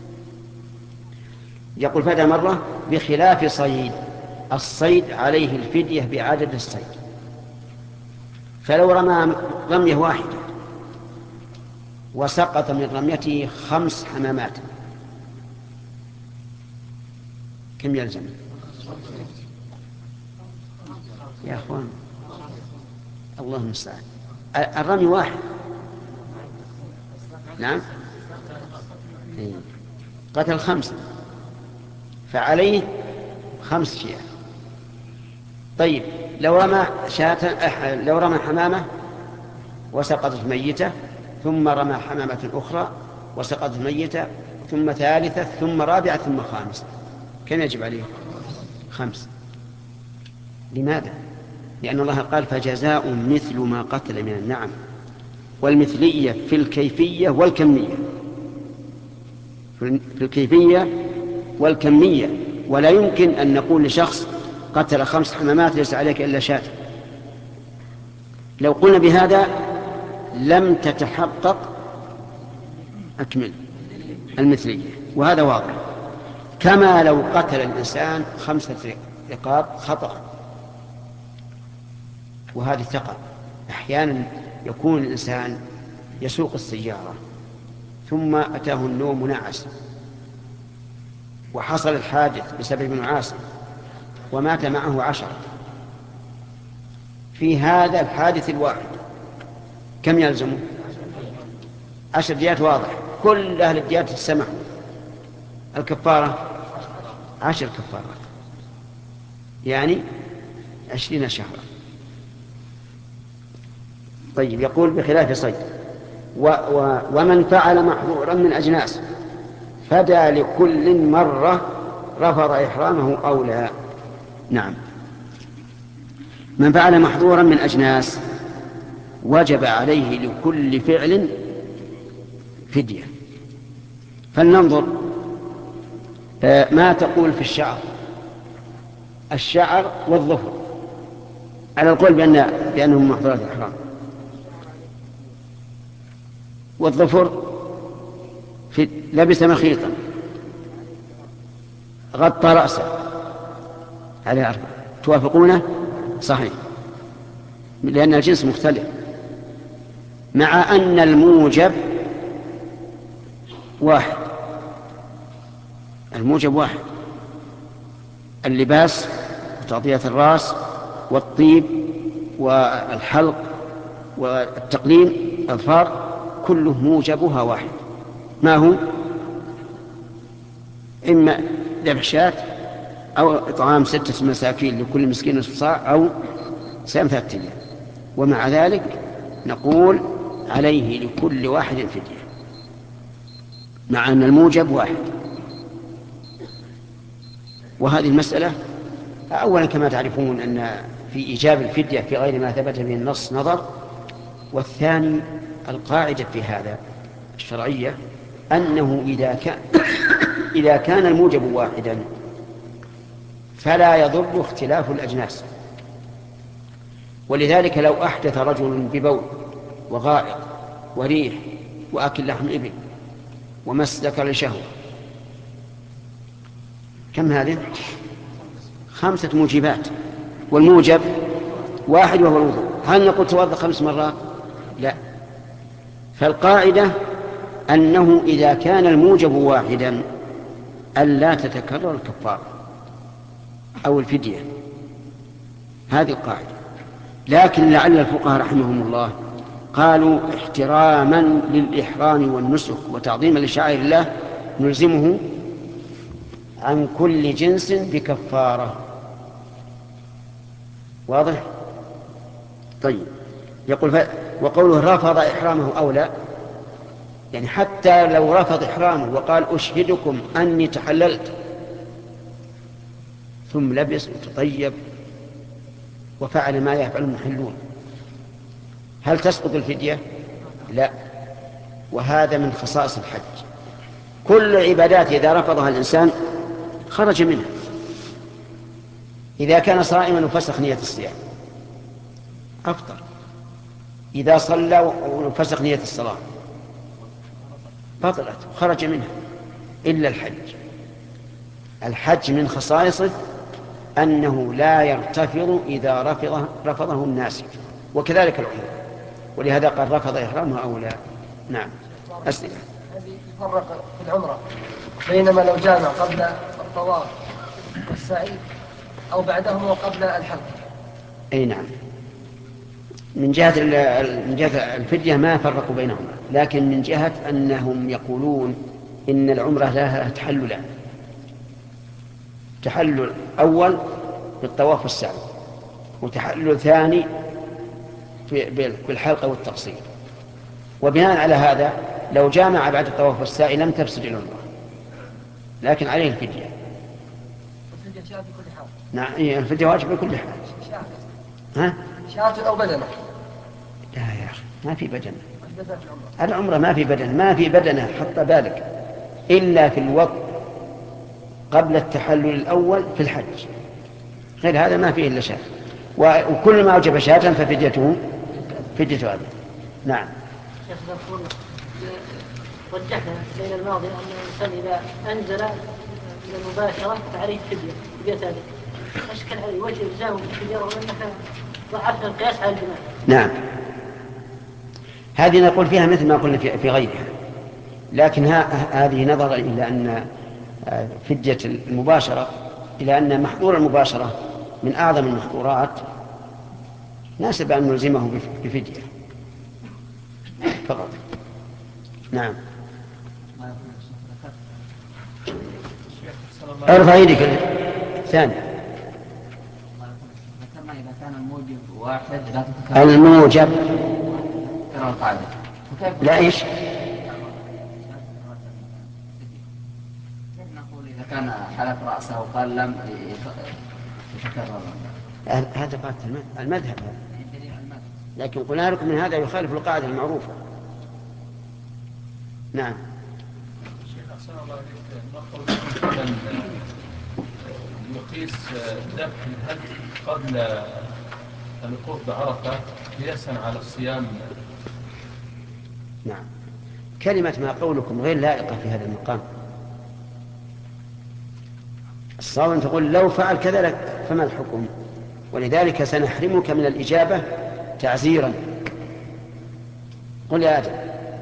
Speaker 1: يقول: فدى مرة بخلاف صيد. الصيد عليه الفدية بعدد الصيد، فلو رمى رمية واحدة وسقط من رميته 5 حمامات كم يلزم؟ يا أخوان الله المستعان، الرمي واحد. نعم، قتل 5 فعليه 5 شياه. طيب لو رمى حمامة وسقطت ميتة، ثم رمى حمامة أخرى وسقطت ميتة، ثم 3 ثم 4 ثم 5، كم يجب عليه؟ 5. لماذا؟ لأن الله قال: فجزاء مثل ما قتل من النعم. والمثلية في الكيفية والكمية، في الكيفية والكمية. ولا يمكن أن نقول لشخص قتل 5 حمامات ليس عليك إلا شاة. لو قلنا بهذا لم تتحقق أكمل المثلية، وهذا واضح. كما لو قتل الإنسان 5 رقاب خطأ، وهذه تقع. أحيانا يكون الإنسان يسوق السيارة ثم أتاه النوم منعس وحصل الحادث بسبب نعاس ومات معه 10. في هذا الحادث الواحد كم يلزمه؟ 10 ديات. واضح، كل أهل الديات تسمحوا. الكفارة 10 كفارات، يعني 20 شهرا. طيب يقول بخلاف صيد ومن فعل محظورا من أجناس فدى لكل مرة رفض إحرامه أو لا. نعم، من فعل محظورا من أجناس وجب عليه لكل فعل فدية. فلننظر ما تقول في الشعر والظفر على القول بأنهم محظورات الإحرام، والظفر لبس مخيطا غطى رأسه على 4. توافقونه؟ صحيح، لأن الجنس مختلف، مع أن الموجب واحد. الموجب واحد، اللباس وتغطية الرأس والطيب والحلق والتقليم الأظفار كله موجبها واحد. ما هو؟ إما ذبح شاة أو إطعام 6 مساكين لكل مسكين نصف صاع أو صيام 3 أيام. ومع ذلك نقول عليه لكل واحد فدية مع أن الموجب واحد. وهذه المسألة أولا كما تعرفون أن في إيجاب الفدية في غير ما ثبت به النص نظر، والثاني القاعدة في هذا الشرعية أنه إذا كان الموجب واحدا فلا يضر اختلاف الأجناس. ولذلك لو أحدث رجل ببول وغائط وريح وأكل لحم إبل ومس ذكر لشهوة، كم هذه؟ 5 موجبات، والموجب واحد وهو الوضوء. هل نقول توضأ 5 مرات؟ لا. فالقاعدة أنه إذا كان الموجب واحدا ألا تتكرر الكفارة أو الفدية، هذه القاعدة. لكن لعل الفقهاء رحمهم الله قالوا احتراما للإحرام والنسك وتعظيما لشعائر الله نلزمه عن كل جنس بكفارة. واضح؟ طيب، يقول وقوله رفض إحرامه أو لا، يعني حتى لو رفض إحرامه وقال أشهدكم أني تحللت ثم لبس وتطيب وفعل ما يفعل المحلون، هل تسقط الفدية؟ لا. وهذا من خصائص الحج. كل العبادات إذا رفضها الإنسان خرج منها. إذا كان صائما وفسخ نية الصيام أفطر، إذا صلى وفسخ نية الصلاة بطلت وخرج منها، إلا الحج. الحج من خصائصه أنه لا يغتفر إذا رفضه الناسك، وكذلك العمرة، ولهذا قال رفض إحرامه أو لا. نعم، أسئلة.
Speaker 3: هذه يفرق في العمرة بينما لو جامع قبل الطواف والسعي أو بعدهما وقبل الحلق.
Speaker 1: أي نعم، من جهة الفدية ما فرقوا بينهما، لكن من جهة أنهم يقولون إن العمرة لها تحللان: تحلل أول بالطواف والسعي، وتحلل ثاني بالحلقة والتقصير. وبناء على هذا لو جامع بعد الطواف والسعي لم تفسد العمرة، لكن عليه الفدية.
Speaker 3: الفدية شاة بكل حال.
Speaker 1: نعم، الفدية واجب بكل حال. ها؟
Speaker 3: شاة أو بدنة؟
Speaker 1: لا يا أخي، ما في بدنة. العمرة ما في بدنة، ما في بدنة حط بالك إلا في الوقت قبل التحلل الأول في الحج، غير هذا ما فيه إلا شاة، وكل ما أوجب شاة ففديته فدية هذا. نعم.
Speaker 6: شيخ نقول رجحنا بين الماضي أن الإنسان إذا أنزل من المباشرة فعليه فدية ذلك. أشكل عليه وجه إلزامه بالفدية رغم أننا ضعفنا القياس على الجماع.
Speaker 1: نعم، هذه نقول فيها مثل ما قلنا في غيرها، لكن هذه نظرا إلى أن فدية المباشرة، إلى أن محظور المباشرة من أعظم المحظورات، ناسب أن نلزمه بفدية فقط. نعم. ارفع يدك الثاني.
Speaker 7: ذكرنا إذا كان الموجب واحد لا تتكرر.
Speaker 1: الموجب
Speaker 7: القاعدة.
Speaker 1: لا إيش؟
Speaker 7: كيف نقول إذا كان حلف رأسه وقال لم يتكرر؟
Speaker 1: هذا قاعدة المذهب، لكن قلنا لكم من هذا يخالف القاعدة المعروفة. نعم.
Speaker 8: شيخ أحسن الله عليك، يقيس ذبح الهدي قبل الوقوف بعرفة قياسا على الصيام.
Speaker 1: نعم. كلمة ما قولكم غير لائقة في هذا المقام. الصواب أن تقول لو فعل كذا لك فما الحكم، ولذلك سنحرمك من الإجابة تعزيرا. قل يا آدم.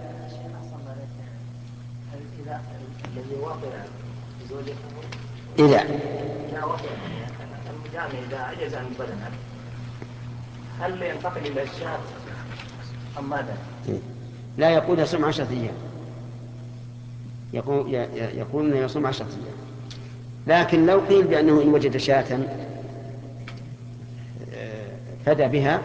Speaker 1: إذا
Speaker 9: المجامع إذا عجز عن بدنه هل ينتقل إلى الشهر أم ماذا؟
Speaker 1: لا، يقول يصوم 10 أيام، يقول أنه يصوم 10 أيام. لكن لو قيل بأنه إن وجد شاة فدى بها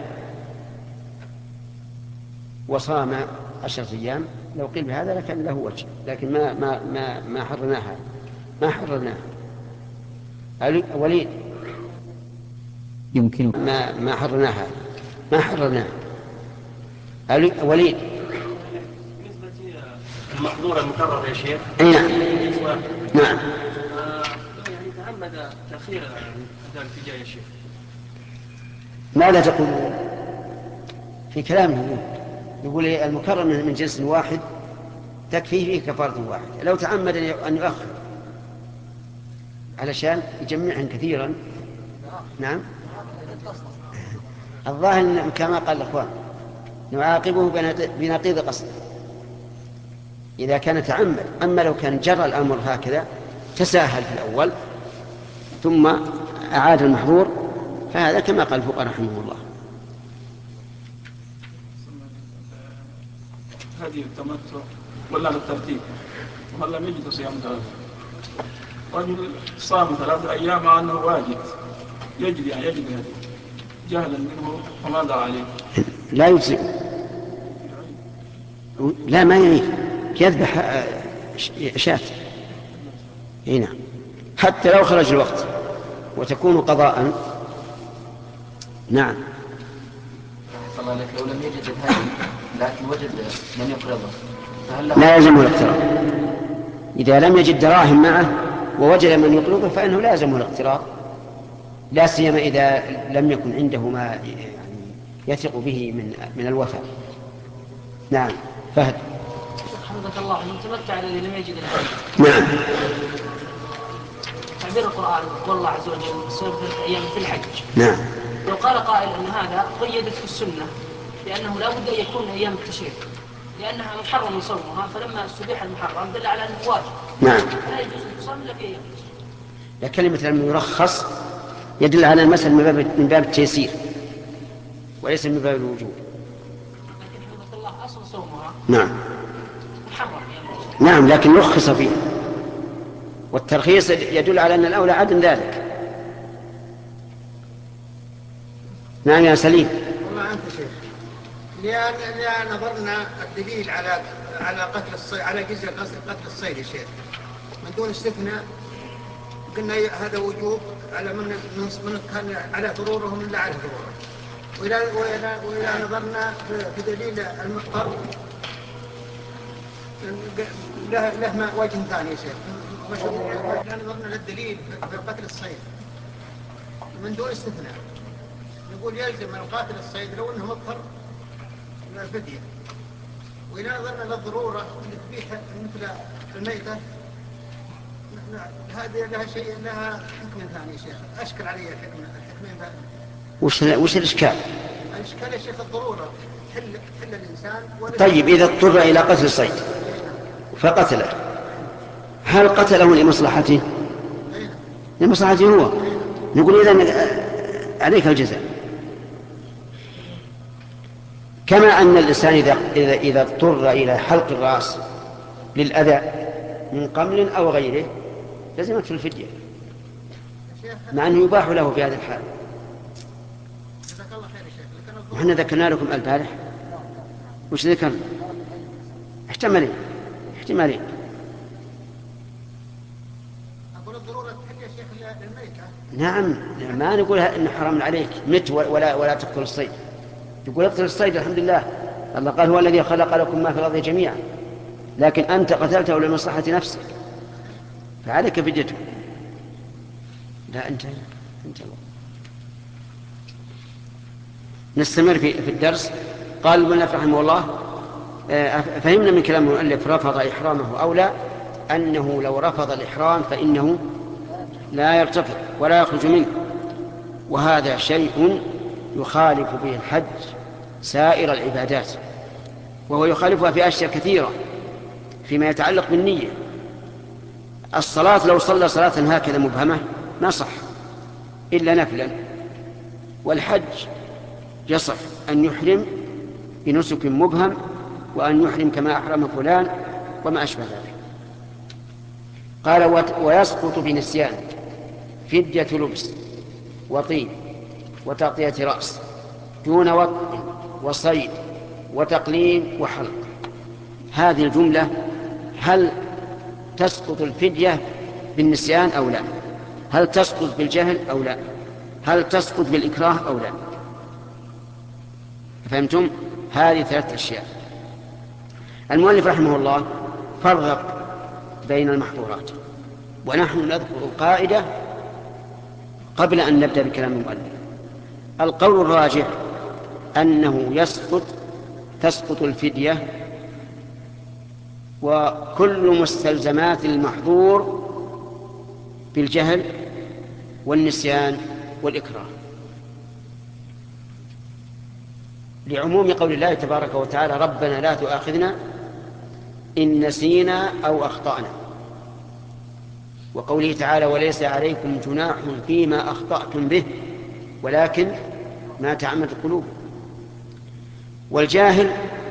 Speaker 1: وصام 10 أيام، لو قيل بهذا لكان له وجه، لكن ما حررناها، وليد
Speaker 7: يمكن
Speaker 1: ما حررناها وليد.
Speaker 4: بالنسبة المحظور المكرر يا شيخ.
Speaker 1: نعم.
Speaker 4: يعني تعمد تأخير أداء الفدية يا شيخ.
Speaker 1: ماذا تقولون في كلامه؟ يقول المكرر من جنس واحد تكفيه فيه كفارة واحدة. لو تعمد أن يؤخر علشان يجمعهم كثيرا. نعم. الظاهر كما قال الأخوان نعاقبه بنقيض قصد إذا كان تعمد. أما لو كان جرى الأمر هكذا تساهل في الأول ثم أعاد المحظور فهذا كما قال الفقهاء رحمه الله.
Speaker 8: هذه التمتع ولا الترتيب، وهل لم يجد صيام 3 رجل صام 3 أيام مع أنه واجب يجب هذه جهلا منه، وماذا عليه؟
Speaker 1: لا يجزئ، لا ما يعيد، يذبح شاة. هنا حتى لو خرج الوقت وتكون قضاء. نعم.
Speaker 7: الله لك لو لم يجد الهدي لكن وجد من يقرضه
Speaker 1: لا يلزمه الاقتراض. إذا لم يجد دراهم معه ووجد من يقرضه فإنه لا يلزمه الاقتراض، لا سيما إذا لم يكن عنده ما يعني يثق به من الوفاء. نعم. فهد.
Speaker 6: حفظك الله، المتمتع الذي لم يجد الهدي.
Speaker 1: نعم.
Speaker 6: تعبير القرآن والله عز وجل صوم 3 أيام في الحج.
Speaker 1: نعم.
Speaker 6: لو قال قائل أن هذا قيدت في السنة لأنه لا بد أن يكون أيام التشريق لأنها محرم صومها، فلما استبيح المحرم دل على أنه واجب.
Speaker 1: نعم.
Speaker 6: لا يجوز الصوم إلا في أيام التشريق.
Speaker 1: كلمة لم يرخص يدل على المسألة من باب التيسير وليس من باب الوجوب.
Speaker 6: لكن حفظك الله أصل صومها
Speaker 1: نعم.
Speaker 6: محرم.
Speaker 1: نعم، لكن رخص فيه، والترخيص يدل على أن الأولى عدم ذلك. نعم يا سليم.
Speaker 10: والله أنت شيخ، لأن نظرنا الدليل على قتل الصيد، على جزء قتل الصيد يا شيخ من دون استثناء، قلنا هذا وجوب على من كان على ضروره ومن لا على ضروره. وإذا نظرنا في دليل المضطر له ما وجه ثاني يا شيخ. إذا نظرنا للدليل في قتل الصيد من دون استثناء نقول يلزم القاتل الصيد لو انه مضطر من الفدية. وإذا نظرنا للضرورة لتبيح مثل الميتة هذه لها شيء، لها حكم ثاني يا شيخ. أشكل علي الحكمين ثاني.
Speaker 1: وش الإشكال؟
Speaker 10: الإشكال يا شيخ الضرورة تحل الإنسان.
Speaker 1: طيب إذا اضطر إلى قتل الصيد فقتله، هل قتله لمصلحته؟ لمصلحته هو. نقول إذن عليك الجزاء. كما أن الإنسان إذا اضطر إلى حلق الرأس للأذى من قمل أو غيره لازم في الفدية، مع أنه يباح له في هذا الحال. وحنا ذكرنا لكم البارح وش ذكر؟ احتمالين.
Speaker 10: أقول الضرورة تحل يا شيخ للميتة.
Speaker 1: نعم، ما نقول إن حرام عليك مت ولا تقتل الصيد. يقول اقتل الصيد الحمد لله، الله قال هو الذي خلق لكم ما في الأرض جميعا، لكن أنت قتلته لمصلحة نفسك فعليك فديته. لا أنت نستمر في الدرس. قال المؤلف رحمه الله: فهمنا من كلام المؤلف رفض إحرامه أو لا أنه لو رفض الإحرام فإنه لا يرتفض ولا يخرج منه، وهذا شيء يخالف به الحج سائر العبادات، وهو يخالفها في أشياء كثيرة فيما يتعلق بالنية. الصلاة لو صلى صلاة هكذا مبهمة ما صح إلا نفلا، والحج يصح أن يحرم بنسك مبهم، وأن يحرم كما أحرم فلان وما أشبه ذلك. قال: ويسقط بنسيان فدية لبس وطيب وتغطية رأس دون وطء وصيد وتقليم وحلق. هذه الجملة هل تسقط الفدية بالنسيان أو لا؟ هل تسقط بالجهل أو لا؟ هل تسقط بالإكراه أو لا؟ فهمتم؟ هذه 3 أشياء. المؤلف رحمه الله فرق بين المحظورات، ونحن نذكر القاعدة قبل أن نبدأ بكلام المؤلف. القول الراجح أنه تسقط الفدية وكل مستلزمات المحظور بالجهل والنسيان والإكراه، لعموم قول الله تبارك وتعالى: ربنا لا تؤاخذنا إن نسينا أو أخطأنا، وقوله تعالى: وليس عليكم جناح فيما أخطأتم به ولكن ما تعمد قلوبكم. والجاهل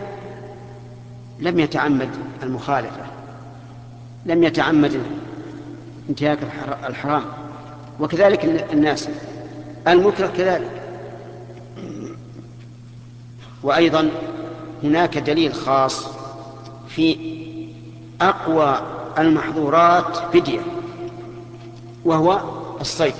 Speaker 1: لم يتعمد المخالفة، لم يتعمد انتهاك الحرام، وكذلك الناس المكره كذلك. وأيضا هناك دليل خاص في أقوى المحظورات فدية، وهو الصيد،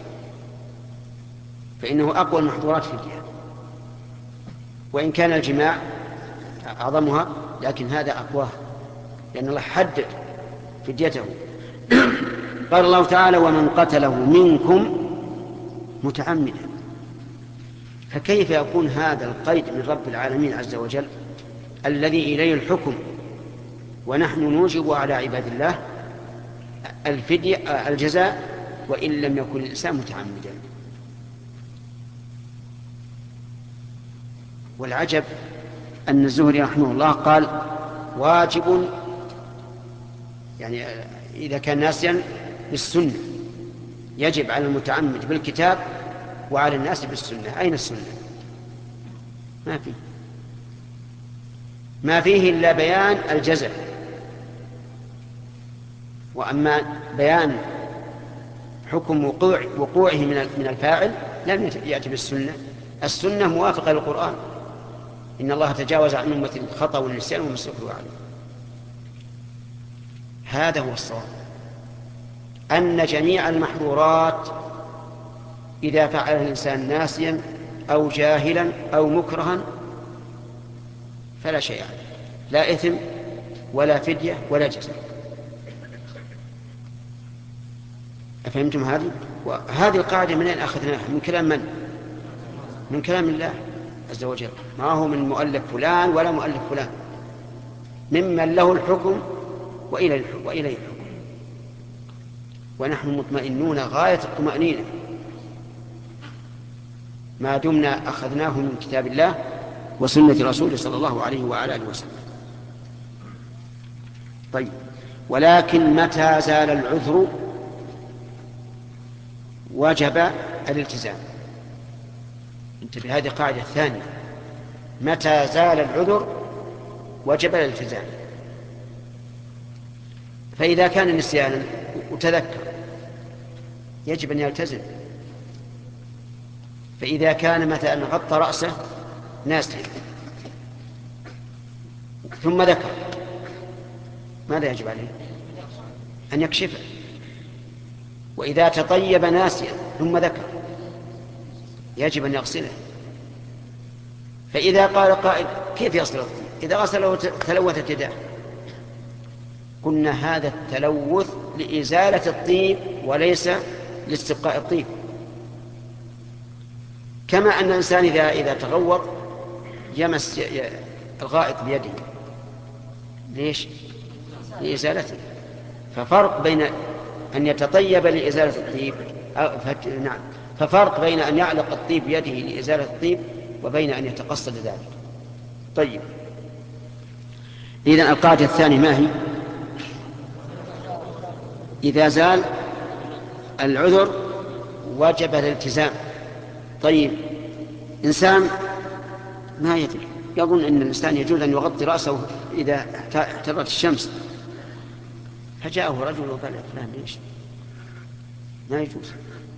Speaker 1: فإنه أقوى المحظورات فدية، وإن كان الجماع أعظمها لكن هذا أقواه، لأن الله حدد فديته. قال الله تعالى: ومن قتله منكم متعمدا. فكيف يكون هذا القيد من رب العالمين عز وجل الذي إليه الحكم، ونحن نوجب على عباد الله الفدية الجزاء وإن لم يكن الإنسان متعمدا؟ والعجب أن الزهري رحمه الله قال: واجب، يعني إذا كان ناسيا بالسنة يجب على المتعمد بالكتاب وعلى الناس بالسنة. أين السنة؟ ما فيه إلا بيان الجزاء، وأما بيان حكم وقوعه من الفاعل لم يأتي بالسنة. السنة موافقة للقرآن: إن الله تجاوز عن أمة الخطأ والنسيان وما استكرهوا عليه. هذا هو الصواب، أن جميع المحظورات إذا فعلها الإنسان ناسيا أو جاهلا أو مكرها فلا شيء عليه، لا إثم ولا فدية ولا جزاء. أفهمتم هذه؟ وهذه القاعدة من أين أخذناها؟ من كلام من؟ من كلام الله عز وجل، ما هو من مؤلف فلان ولا مؤلف فلان، ممن له الحكم وإليه الحكم. ونحن مطمئنون غاية الطمأنينة ما دمنا أخذناه من كتاب الله وسنة رسوله صلى الله عليه وعلى آله وسلم. طيب، ولكن متى زال العذر وجب الالتزام. انتبه، هذه قاعدة ثانية: متى زال العذر وجب الالتزام. فإذا كان نسيانا وتذكر يجب أن يلتزم. فإذا كان مثلا غطى رأسه ناسيا ثم ذكر، ماذا يجب عليه؟ أن يكشفه. وإذا تطيب ناسيا ثم ذكر يجب أن يغسله. فإذا قال قائل كيف يغسل الطيب؟ إذا غسله تلوثت يداه، قلنا هذا التلوث لإزالة الطيب وليس لاستبقاء الطيب. كما أن الإنسان إذا تغوط يمس الغائط بيده، ليش؟ لإزالته. ففرق بين أن يتطيب لإزالة الطيب نعم، ففرق بين أن يعلق الطيب بيده لإزالة الطيب وبين أن يتقصد ذلك. طيب، إذن القاعدة الثانية ما هي؟ إذا زال العذر وجب الالتزام. طيب، إنسان ما يدري، يظن أن الإنسان يجوز أن يغطي رأسه إذا احترت الشمس، فجاءه رجل وقال يا فلان ليش؟ ما يجوز.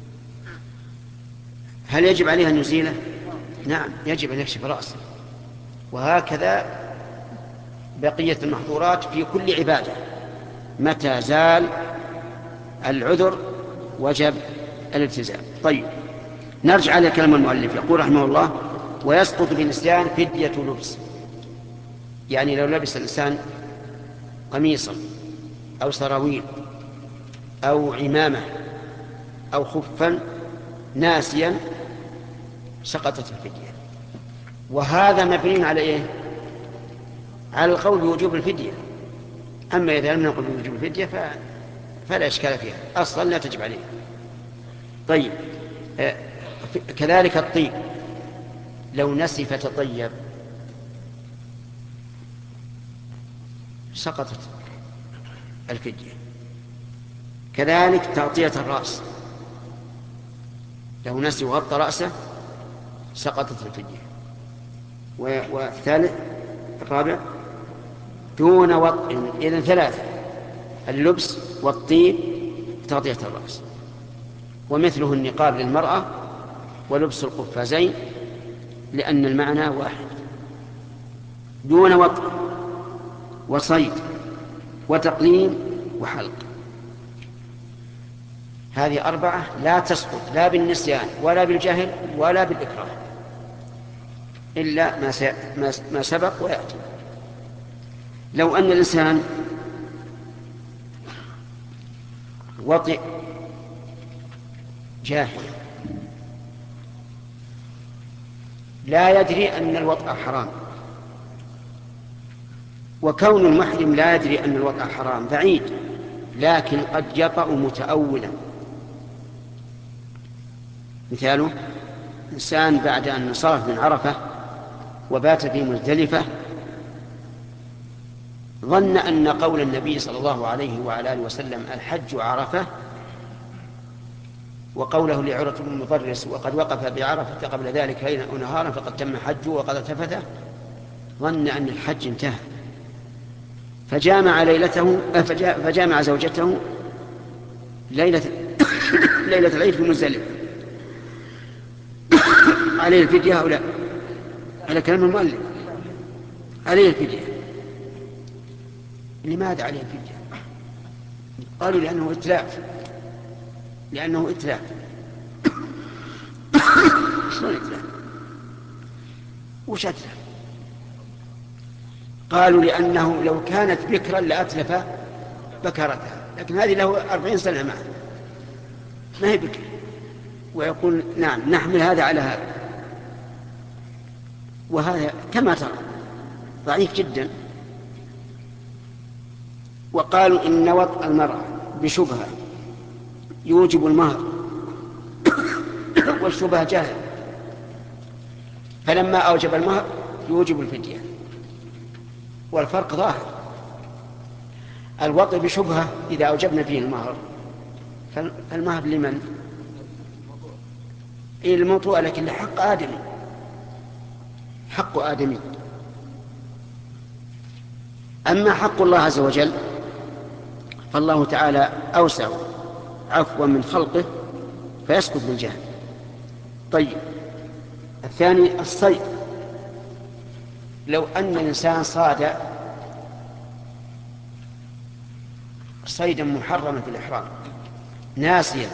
Speaker 1: هل يجب عليه أن يزيله؟ نعم، يجب أن يكشف رأسه. وهكذا بقية المحظورات في كل عبادة، متى زال العذر وجب الالتزام. طيب، نرجع على كلام المؤلف. يقول رحمه الله: ويسقط بالنسيان فدية لبس. يعني لو لبس الإنسان قميصا أو سراويل أو عمامة أو خفا ناسيا سقطت الفدية. وهذا مبني على إيه؟ على القول بوجوب الفدية. أما إذا لم نقل بوجوب الفدية فلا إشكال فيها، أصلا لا تجب عليه. طيب، كذلك الطيب لو نسي فتطيب سقطت الفدية. كذلك تغطية الرأس، لو نسي وغطى رأسه سقطت الفدية. والثالث الرابع دون وطء. إذن ثلاثة: اللبس والطيب وتغطية الرأس. ومثله النقاب للمرأة ولبس القفازين، لأن المعنى واحد. دون وطء وصيد وتقليم وحلق. هذه أربعة لا تسقط لا بالنسيان ولا بالجهل ولا بالإكراه، إلا ما سبق ويأتي. لو أن الإنسان وطئ جاهل لا يدري أن الوطأ حرام، وكون المحرم لا يدري أن الوطأ حرام بعيد، لكن قد يطأ متأولا. مثاله: إنسان بعد أن انصرف من عرفة وبات في مزدلفة ظن أن قول النبي صلى الله عليه وعلى آله وسلم الحج عرفة، وقوله لعروة بن مضرس وقد وقف بعرفة قبل ذلك ليلا أو نهارا فقد تم حجه وقد التفت، ظن أن الحج انتهى، فجامع زوجته ليلة العيد في مزدلفة. عليه الفدية أو لا؟ على كلام المؤلف عليه الفدية. لماذا عليه الفدية؟ قالوا لأنه إتلاف. شلون إتلاف؟ وش أتلف؟ قالوا لأنه لو كانت بكرا لأتلف بكرتها، لكن هذه له 40 سنة معه ما هي بكر، ويقول نعم نحمل هذا على هذا. وهذا كما ترى ضعيف جدا. وقالوا إن وطء المرأة بشبهة يوجب المهر والشبهة جاهل، فلما أوجب المهر يوجب الفدية، والفرق ظاهر. الوطء بشبهة إذا أوجبنا فيه المهر فالمهر لمن؟ الموطوء، لكن لحق آدمي، حق آدمي. أما حق الله عز وجل فالله تعالى أوسع عفوا من خلقه فيسقط بالجهل. طيب، الثاني الصيد. لو أن الإنسان صاد صيدا محرما في الإحرام ناسيا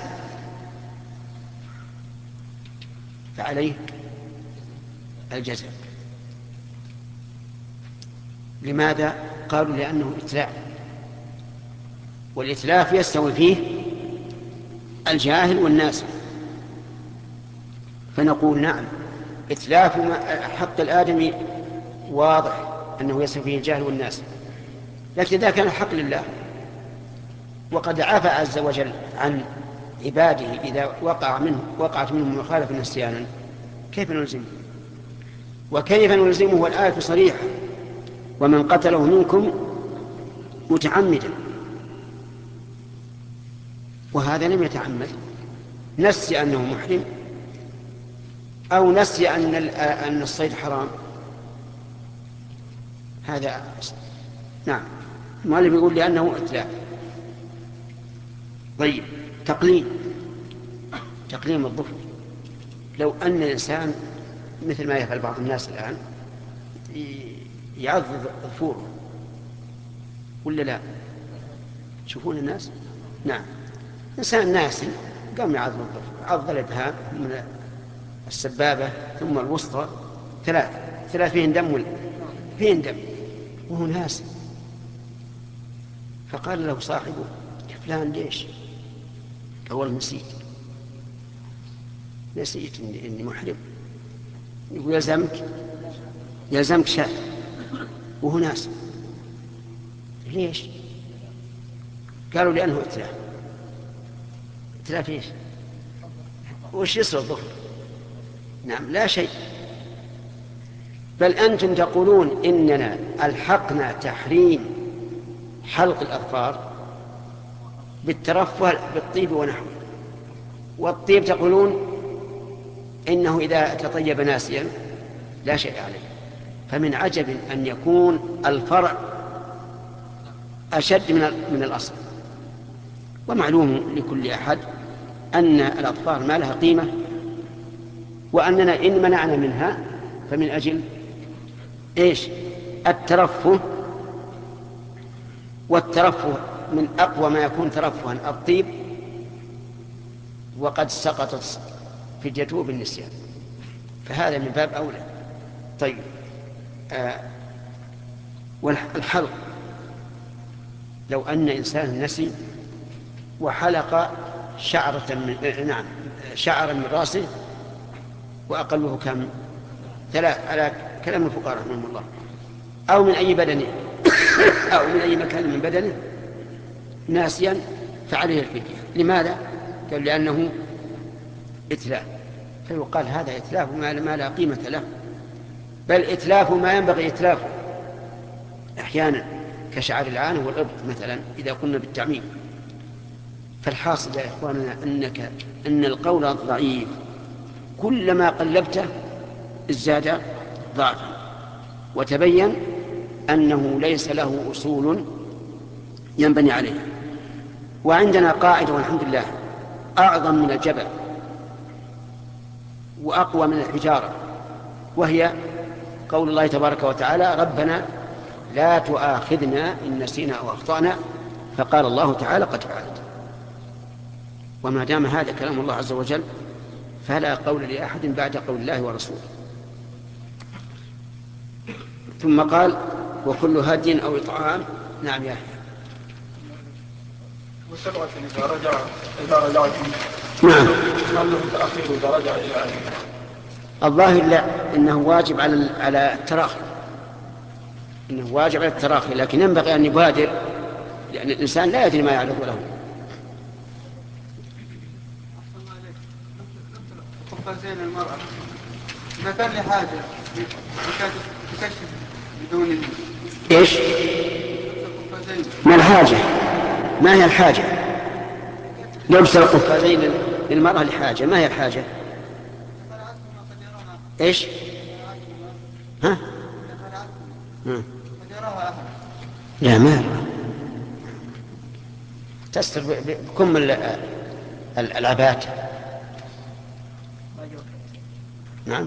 Speaker 1: فعليه الجزاء. لماذا؟ قالوا لأنه إتلاف، والإتلاف يستوي فيه الجاهل والناس، فنقول نعم إتلاف حق الآدمي واضح أنه يستوي فيه الجاهل والناس، لكن إذا كان الحق لله وقد عفى عز وجل عن عباده إذا وقعت منهم مخالفة نسيانا كيف نلزمه؟ وكيف نلزمه والآية صريحة ومن قتله منكم متعمدا، وهذا لم يتعمد، نسي أنه محرم أو نسي أن الصيد حرام. هذا نعم المؤلف يقول لأنه إتلاف. طيب تقليم الظفر، لو أن الإنسان مثل ما يفعل بعض الناس الآن يعض ظفوره ولا لا؟ تشوفون الناس؟ نعم، إنسان ناسي قام يعض الظفر، عض الإبهام من السبابة ثم الوسطى ثلاث فيهن دم وهو ناسي، فقال له صاحبه يا فلان ليش؟ قال نسيت إني محرم. يقول يلزمك شاء وهو ناس. ليش؟ قالوا لأنه إتلاف إيش؟ وش يصير الظفر؟ نعم لا شيء، بل أنتم تقولون إننا ألحقنا تحريم حلق الأظفار بالترفه بالطيب ونحوه، والطيب تقولون إنه إذا تطيب ناسيا لا شيء عليه. فمن عجب أن يكون الفرع أشد من الأصل. ومعلوم لكل أحد أن الأظفار ما لها قيمة، وأننا إن منعنا منها فمن أجل إيش؟ الترفه، والترفه من أقوى ما يكون ترفها الطيب، وقد سقطت فديته بالنسيان، فهذا من باب أولى. طيب والحلق، لو أن إنسان نسي وحلق شعرا من رأسه وأقله كم 3 على كلام الفقهاء رحمهم الله، أو من أي بدنه أو من أي مكان من بدنه ناسيا فعليه الفدية. لماذا؟ قال لأنه إتلاف، فيقال هذا إتلاف ما لا قيمة له، بل إتلاف ما ينبغي إتلافه أحيانا كشعر العانة والإبط مثلا إذا قلنا بالتعميم. فالحاصل يا إخواننا أن القول الضعيف كلما قلبته ازداد ضعفا، وتبين أنه ليس له أصول ينبني عليها. وعندنا قاعدة والحمد لله أعظم من الجبل وأقوى من الحجارة، وهي قول الله تبارك وتعالى ربنا لا تؤاخذنا إن نسينا أو أخطأنا، فقال الله تعالى قد فعلت. وما دام هذا كلام الله عز وجل فلا قول لأحد بعد قول الله ورسوله. ثم قال وكل هدي أو إطعام. نعم يا أخي.
Speaker 8: وسبعة إذا رجع
Speaker 1: نعم.
Speaker 8: هل له تأخير إذا رجع إلى أهله؟
Speaker 1: الظاهر لا، إنه واجب على التراخي، إنه واجب على التراخي، لكن ينبغي أن يبادر، لأن الإنسان لا يدري ما يعرض له.
Speaker 11: زين المرأة إذا كان لي حاجة تكشف بدون
Speaker 1: إيش؟ ما الحاجة؟ ما هي الحاجة؟ لبس القفازين للمرأة لحاجة، ما هي الحاجة؟ إيش؟ ها؟ لا ما تستر بكم العبات. نعم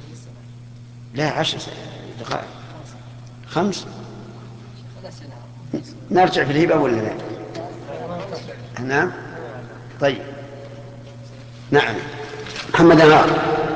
Speaker 1: لا 10 دقائق 5. نرجع في الهبة ولا لا؟ نعم. طيب نعم. محمد أنهار.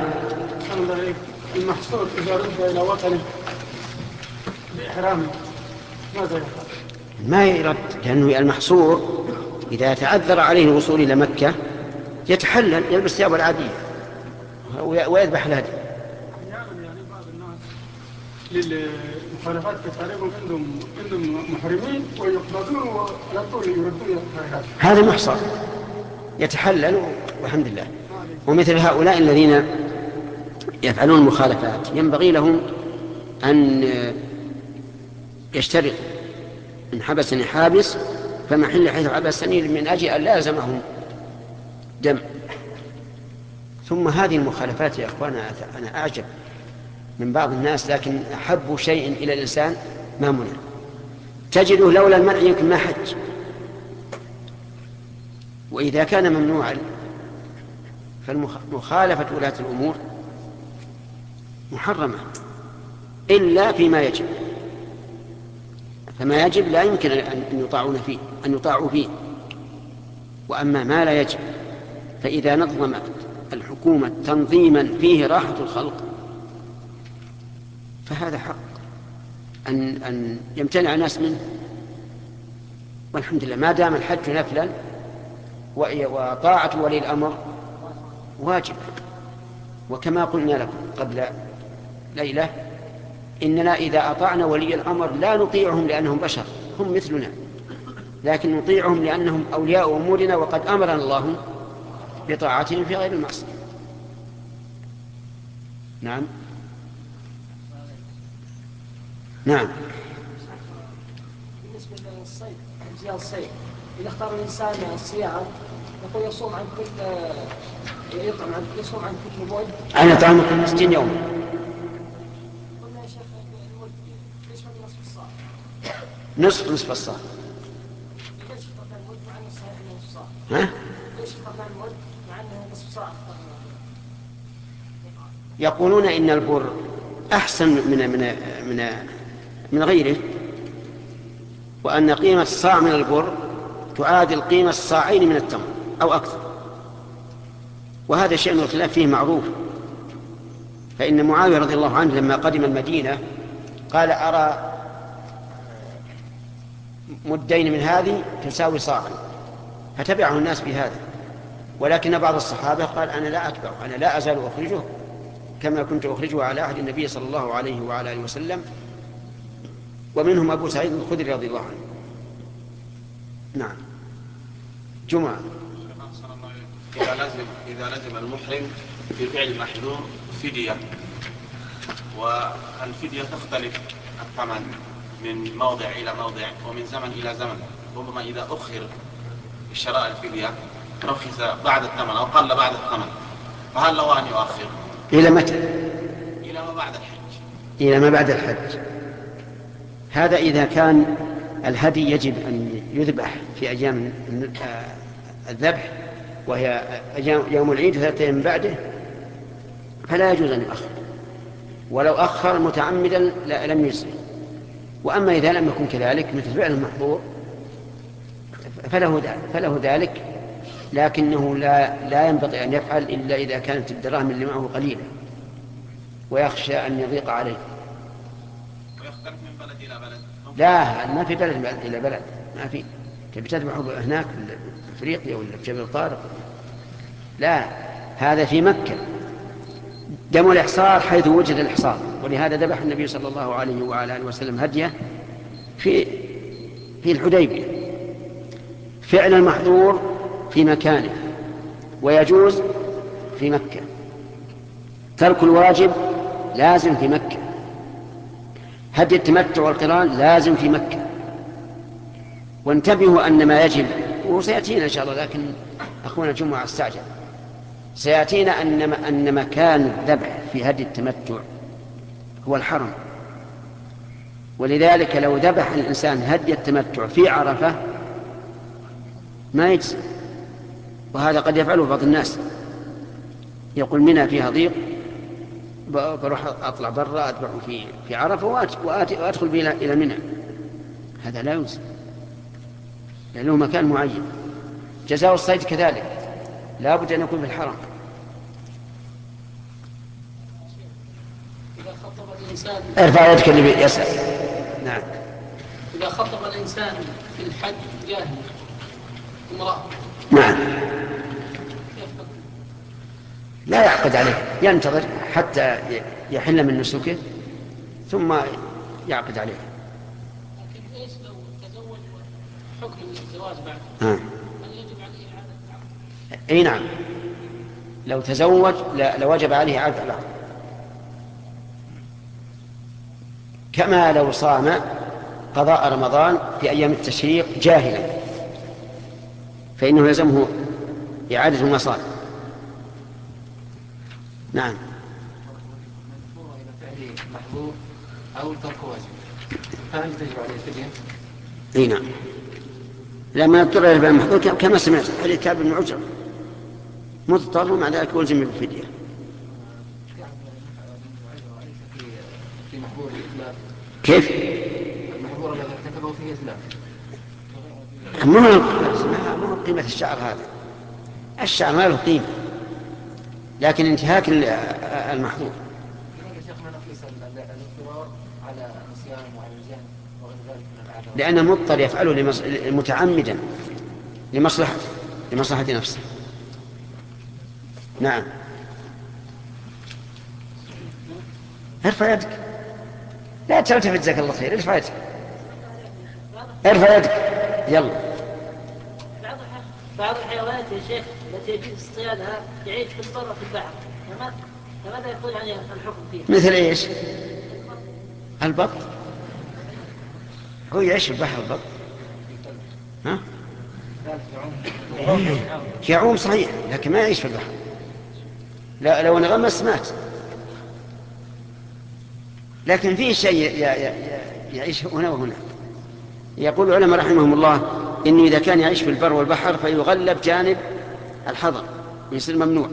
Speaker 8: المحصور إذا رد إلى وطنه بإحرامه ماذا يفعل؟
Speaker 1: ما يرد، لأنه المحصور إذا تعذر عليه الوصول إلى مكة يتحلل، يلبس ثيابه العادية ويذبح الهدي.
Speaker 8: يعني بعض الناس للمخالفات كتاريخهم عندهم محرمين ويقبضون وعلى طول يردون
Speaker 1: هذا محصر يتحلل والحمد لله. ومثل هؤلاء الذين يفعلون المخالفات ينبغي لهم أن يشترطوا إن حبسني حابس فمحل حيث حبسني من أجل أن لا يلزمهم دم. ثم هذه المخالفات يا أخوانا أنا أعجب من بعض الناس، لكن أحب شيء إلى الإنسان ما منع. تجده لولا المنع يمكن ما حج. وإذا كان ممنوعا فالمخالفة ولاة الأمور محرمة إلا فيما يجب، فما يجب لا يمكن أن يطاعوا فيه. وأما ما لا يجب فإذا نظمت الحكومة تنظيما فيه راحة الخلق فهذا حق أن يمتنع الناس منه. والحمد لله ما دام الحج نفلا وطاعة ولي الأمر واجب. وكما قلنا لكم قبل ليلة إننا إذا أطعنا ولي الأمر لا نطيعهم لأنهم بشر، هم مثلنا، لكن نطيعهم لأنهم أولياء أمورنا وقد أمرنا الله بطاعتهم في غير المعصية. نعم. نعم.
Speaker 3: بالنسبة للصيد أجزاء الصيد إذا اختار الإنسان الصيام يقول يصوم عن كل يصوم عن كل مود.
Speaker 1: أنا طعام 60 يوم.
Speaker 3: قلنا يا شيخ المود ليش ما نصف الصاع؟
Speaker 1: نصف الصاع.
Speaker 3: ليش اخترنا المود مع أنه صحيح أنه نصف صاع؟
Speaker 1: ها؟
Speaker 3: ليش اخترنا المود مع أنه نصف صاع؟
Speaker 1: يقولون إن البر أحسن من غيره، وأن قيمة الصاع من البر تعادل قيمة الصاعين من التمر أو أكثر. وهذا شيء من الخلاف فيه معروف. فإن معاوية رضي الله عنه لما قدم المدينة قال أرى مدين من هذه تساوي صاعا، فتبعه الناس بهذا. ولكن بعض الصحابة قال أنا لا أتبعه، أنا لا أزال أخرجه كما كنت أخرجه على عهد النبي صلى الله عليه وعلى آله وسلم. ومنهم أبو سعيد الخدري رضي الله عنه. نعم. جمعة.
Speaker 5: إذا لزم المحرم في فعل المحذور فدية، والفدية تختلف الثمن من موضع إلى موضع ومن زمن إلى زمن. ربما إذا أخر شراء الفدية رخص بعد الثمن أو قل بعد الثمن، فهل له أن يؤخر؟
Speaker 1: إلى متى؟
Speaker 5: إلى ما بعد الحج.
Speaker 1: إلى ما بعد الحج. هذا إذا كان الهدي يجب أن يذبح في أيام الذبح وهي يوم العيد 3 أيام بعده فلا يجوز أن يؤخر، ولو أخر متعمدا لم يجزي. وأما إذا لم يكن كذلك مثل فعل المحظور فله ذلك، لكنه لا ينبغي أن يفعل إلا إذا كانت الدراهم اللي معه قليلة ويخشى أن يضيق عليه.
Speaker 5: ويختلف من بلد إلى بلد؟
Speaker 1: لا، ما في بلد إلى بلد، ما في. تبي تذبحه هناك في أفريقيا ولا في جبل طارق؟ لا، هذا في مكة. دم الإحصار حيث وجد الإحصار، ولهذا ذبح النبي صلى الله عليه وعلى آله وسلم هديه في الحديبية. فعل المحظور في مكانه ويجوز في مكة، ترك الواجب لازم في مكة، هدي التمتع والقران لازم في مكة. وانتبهوا أن ما يجب وسيأتينا إن شاء الله، لكن أخونا جمعة استعجل، سيأتينا أن مكان الذبح في هدي التمتع هو الحرم. ولذلك لو ذبح الإنسان هدي التمتع في عرفة ما يجزي. وهذا قد يفعله بعض الناس، يقول منى فيها ضيق بروح أطلع برا أذبح في عرفة وأدخل إلى منى. هذا لا يجزي، لأنه مكان معين. جزاء الصيد كذلك لا بد أن يكون في الحرم.
Speaker 6: إذا خطب الإنسان
Speaker 1: ارفع يدك اللي يسأل. نعم.
Speaker 6: إذا خطب الإنسان في الحج جاهل امرأة.
Speaker 1: نعم. لا يعقد عليه، ينتظر حتى يحل من نسكه ثم يعقد عليه.
Speaker 6: لكن ايش لو تزوج حكم الزواج بعد؟ هل يجب عليه إعادة العقد؟
Speaker 1: اي نعم، لو تزوج لوجب عليه إعادة العقد، كما لو صام قضاء رمضان في أيام التشريق جاهلا فإنه يلزمه إعادة ما صام. نعم.
Speaker 7: محظور أو ترك واجب فهل تجب عليه الفدية؟
Speaker 1: اي نعم، لما يضطر الى الفعل المحظور كما سمعت حديث كعب بن عجرة مضطر ومع ذلك يلزم بالفدية.
Speaker 7: في محظور الإتلاف
Speaker 1: كيف؟
Speaker 7: المحظور الذي ارتكبه فيه إتلاف
Speaker 1: مو قيمة الشعر، هذا الشعر ما له قيمة، لكن انتهاك المحظور. لأن المضطر يفعله متعمدا لمصلحة نفسه. نعم. ارفع يدك، لا تلتفت، جزاك الله خير. ارفع يدك، ارفع يدك، يلا.
Speaker 6: بعض الحيوانات يا شيخ التي يجوز اصطيادها يعيش في البر وفي البحر، فماذا يقول عن الحكم فيها؟
Speaker 1: مثل ايش؟ البط هو يعيش في البحر. البط ها؟ يعوم صحيح لكن ما يعيش في البحر. لا، لو انغمس مات. لكن فيه شيء يعيش هنا وهنا. يقول العلماء رحمهم الله إنه إذا كان يعيش في البر والبحر فيغلب جانب الحظر ويصير ممنوع.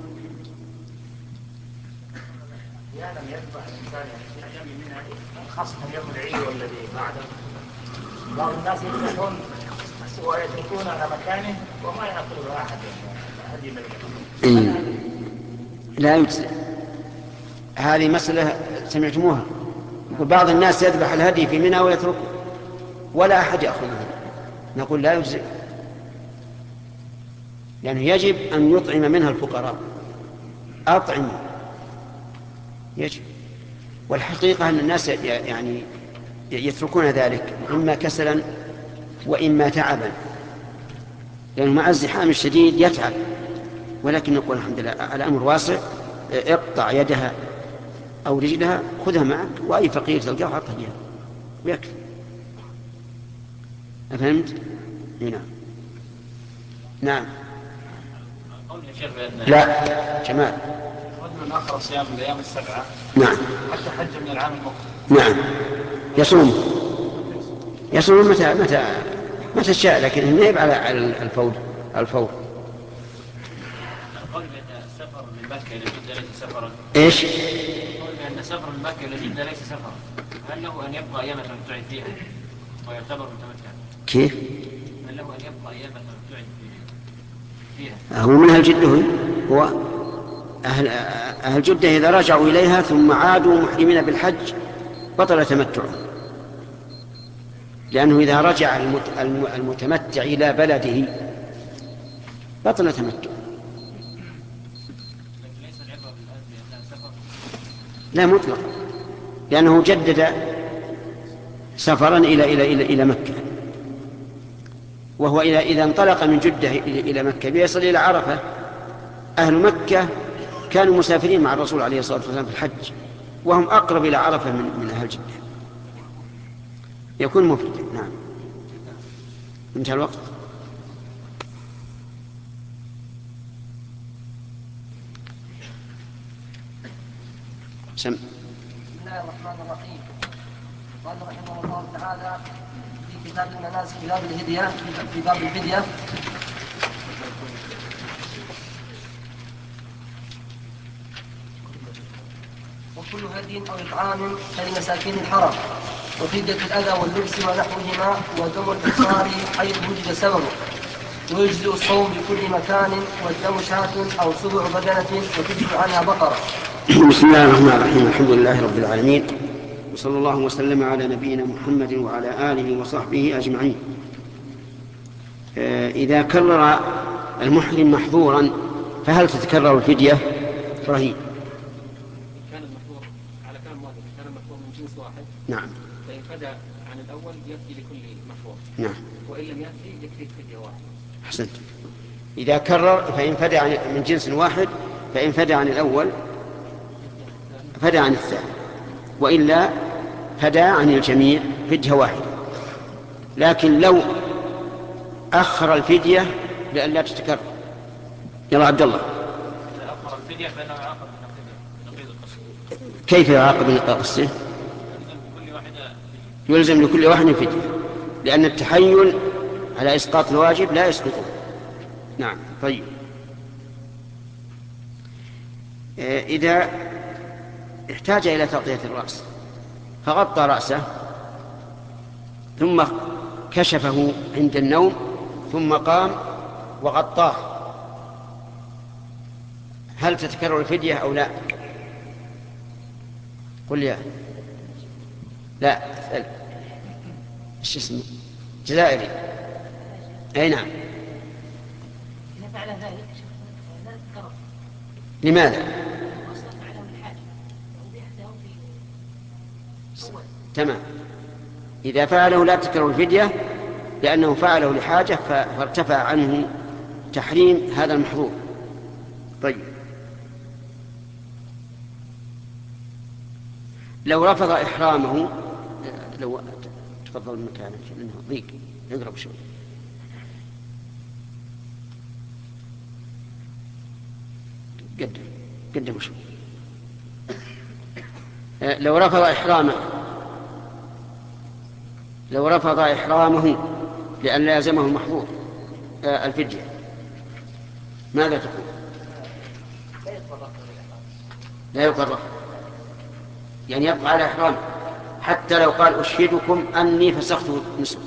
Speaker 9: أحيانا يذبح الإنسان في أيام منها خاصة يوم العيد والذي بعده، بعض الناس يذبحون ويتركون على مكانه وما يأكلها أحد هذه ملكة.
Speaker 1: لا يجزي. هذه مسألة سمعتموها، يقول بعض الناس يذبح الهدي في منى ويتركه ولا أحد يأخذه. نقول لا يجزي، لأنه يجب أن يطعم منها الفقراء. أطعم يجب. والحقيقة أن الناس يعني يتركون ذلك إما كسلا وإما تعبا، لأنه مع الزحام الشديد يتعب. ولكن نقول الحمد لله الأمر واسع، اقطع يدها أو رجلها خذها معك، وأي فقير تلقاه حطها إياه ويكفي. أفهمت؟ نعم. نعم. لا جمال.
Speaker 4: رجل أخر صيام الأيام السبعة.
Speaker 1: نعم.
Speaker 4: حتى حج من العام المقبل.
Speaker 1: نعم. يصوم متى شاء، لكن ما يبقى على الفور.
Speaker 4: القول بأن السفر من مكة إلى جدة ليس سفرا.
Speaker 1: إيش؟
Speaker 4: القول بأن السفر من مكة إلى جدة ليس سفرا، هل له أن يبقى أيام التمتع فيها ويعتبر متمتعا؟
Speaker 1: كيف؟
Speaker 4: هل له أن يبقى أيام التمتع فيها؟
Speaker 1: هو من أهل جدة، هو أهل جدة إذا رجعوا إليها ثم عادوا محرمين بالحج بطل تمتعه، لأنه إذا رجع المتمتع إلى بلده بطل تمتعه. لا مطلق، لأنه جدد سفرا إلى مكة، وهو إذا انطلق من جدة إلى مكة ليصل إلى عرفة، أهل مكة كانوا مسافرين مع الرسول عليه الصلاة والسلام في الحج، وهم أقرب إلى عرفة من أهل جدة، يكون مفردا. نعم. انتهى الوقت.
Speaker 2: بسم الله الرحمن الرحيم. قال رحمه الله تعالى في كتاب المناسك في باب الهدية، في باب الفدية: وكل هدي أو إطعام فلمساكين الحرم وفدية الأذى واللبس ونحوهما ودم الإبصار حيث وجد سببه، ويجزئ الصوم بكل مكان، والدم شاة أو سبع بدنة وتجزئ عنها بقرة.
Speaker 1: بسم الله الرحمن الرحيم. الحمد لله رب العالمين، وصلى الله وسلم على نبينا محمد وعلى آله وصحبه أجمعين. إذا كرر المحرم محظورا فهل تتكرر الفدية؟ إبراهيم.
Speaker 4: كان المحظور على كلام مالك كان المحظور من جنس واحد.
Speaker 1: نعم.
Speaker 4: فإن فدى عن الأول يكفي لكل محظور.
Speaker 1: نعم.
Speaker 4: وإن لم يكفي يكفي فدية واحدة.
Speaker 1: أحسنت. إذا كرر فإن فدى من جنس واحد، فإن فدى عن الأول فدى عن الثاني، وإلا فدى عن الجميع فدية واحدة. لكن لو أخر الفدية لأن لا تتكرر. يلا عبد الله.
Speaker 4: أخر الفدية فإنه يعاقب بنقيض القسم.
Speaker 1: كيف يعاقب بنقيض القسم؟ يلزم لكل واحد فدية، لأن التحيل على إسقاط الواجب لا يسقطه. نعم. طيب، إذا احتاج إلى تغطية الرأس فغطى رأسه ثم كشفه عند النوم ثم قام وغطاه، هل تتكرر الفدية أو لا؟ قل يا لا. ايش اسمه؟ جزائري. أي نعم.
Speaker 6: إذا فعل ذلك لا تتكرر.
Speaker 1: لماذا؟ تمام. إذا فعله لا تتكرر الفدية لأنه فعله لحاجة فارتفع عنه تحريم هذا المحظور. طيب، لو رفض إحرامه، لو تفضل مكانك لأنه ضيق يقرب شوي. قدم شوي. لو رفض إحرامه لأن لازمه المحظور الفدية ماذا تقول؟ لا يقرر، يعني يبقى على إحرامه حتى لو قال أشهدكم أني فسخت نسك،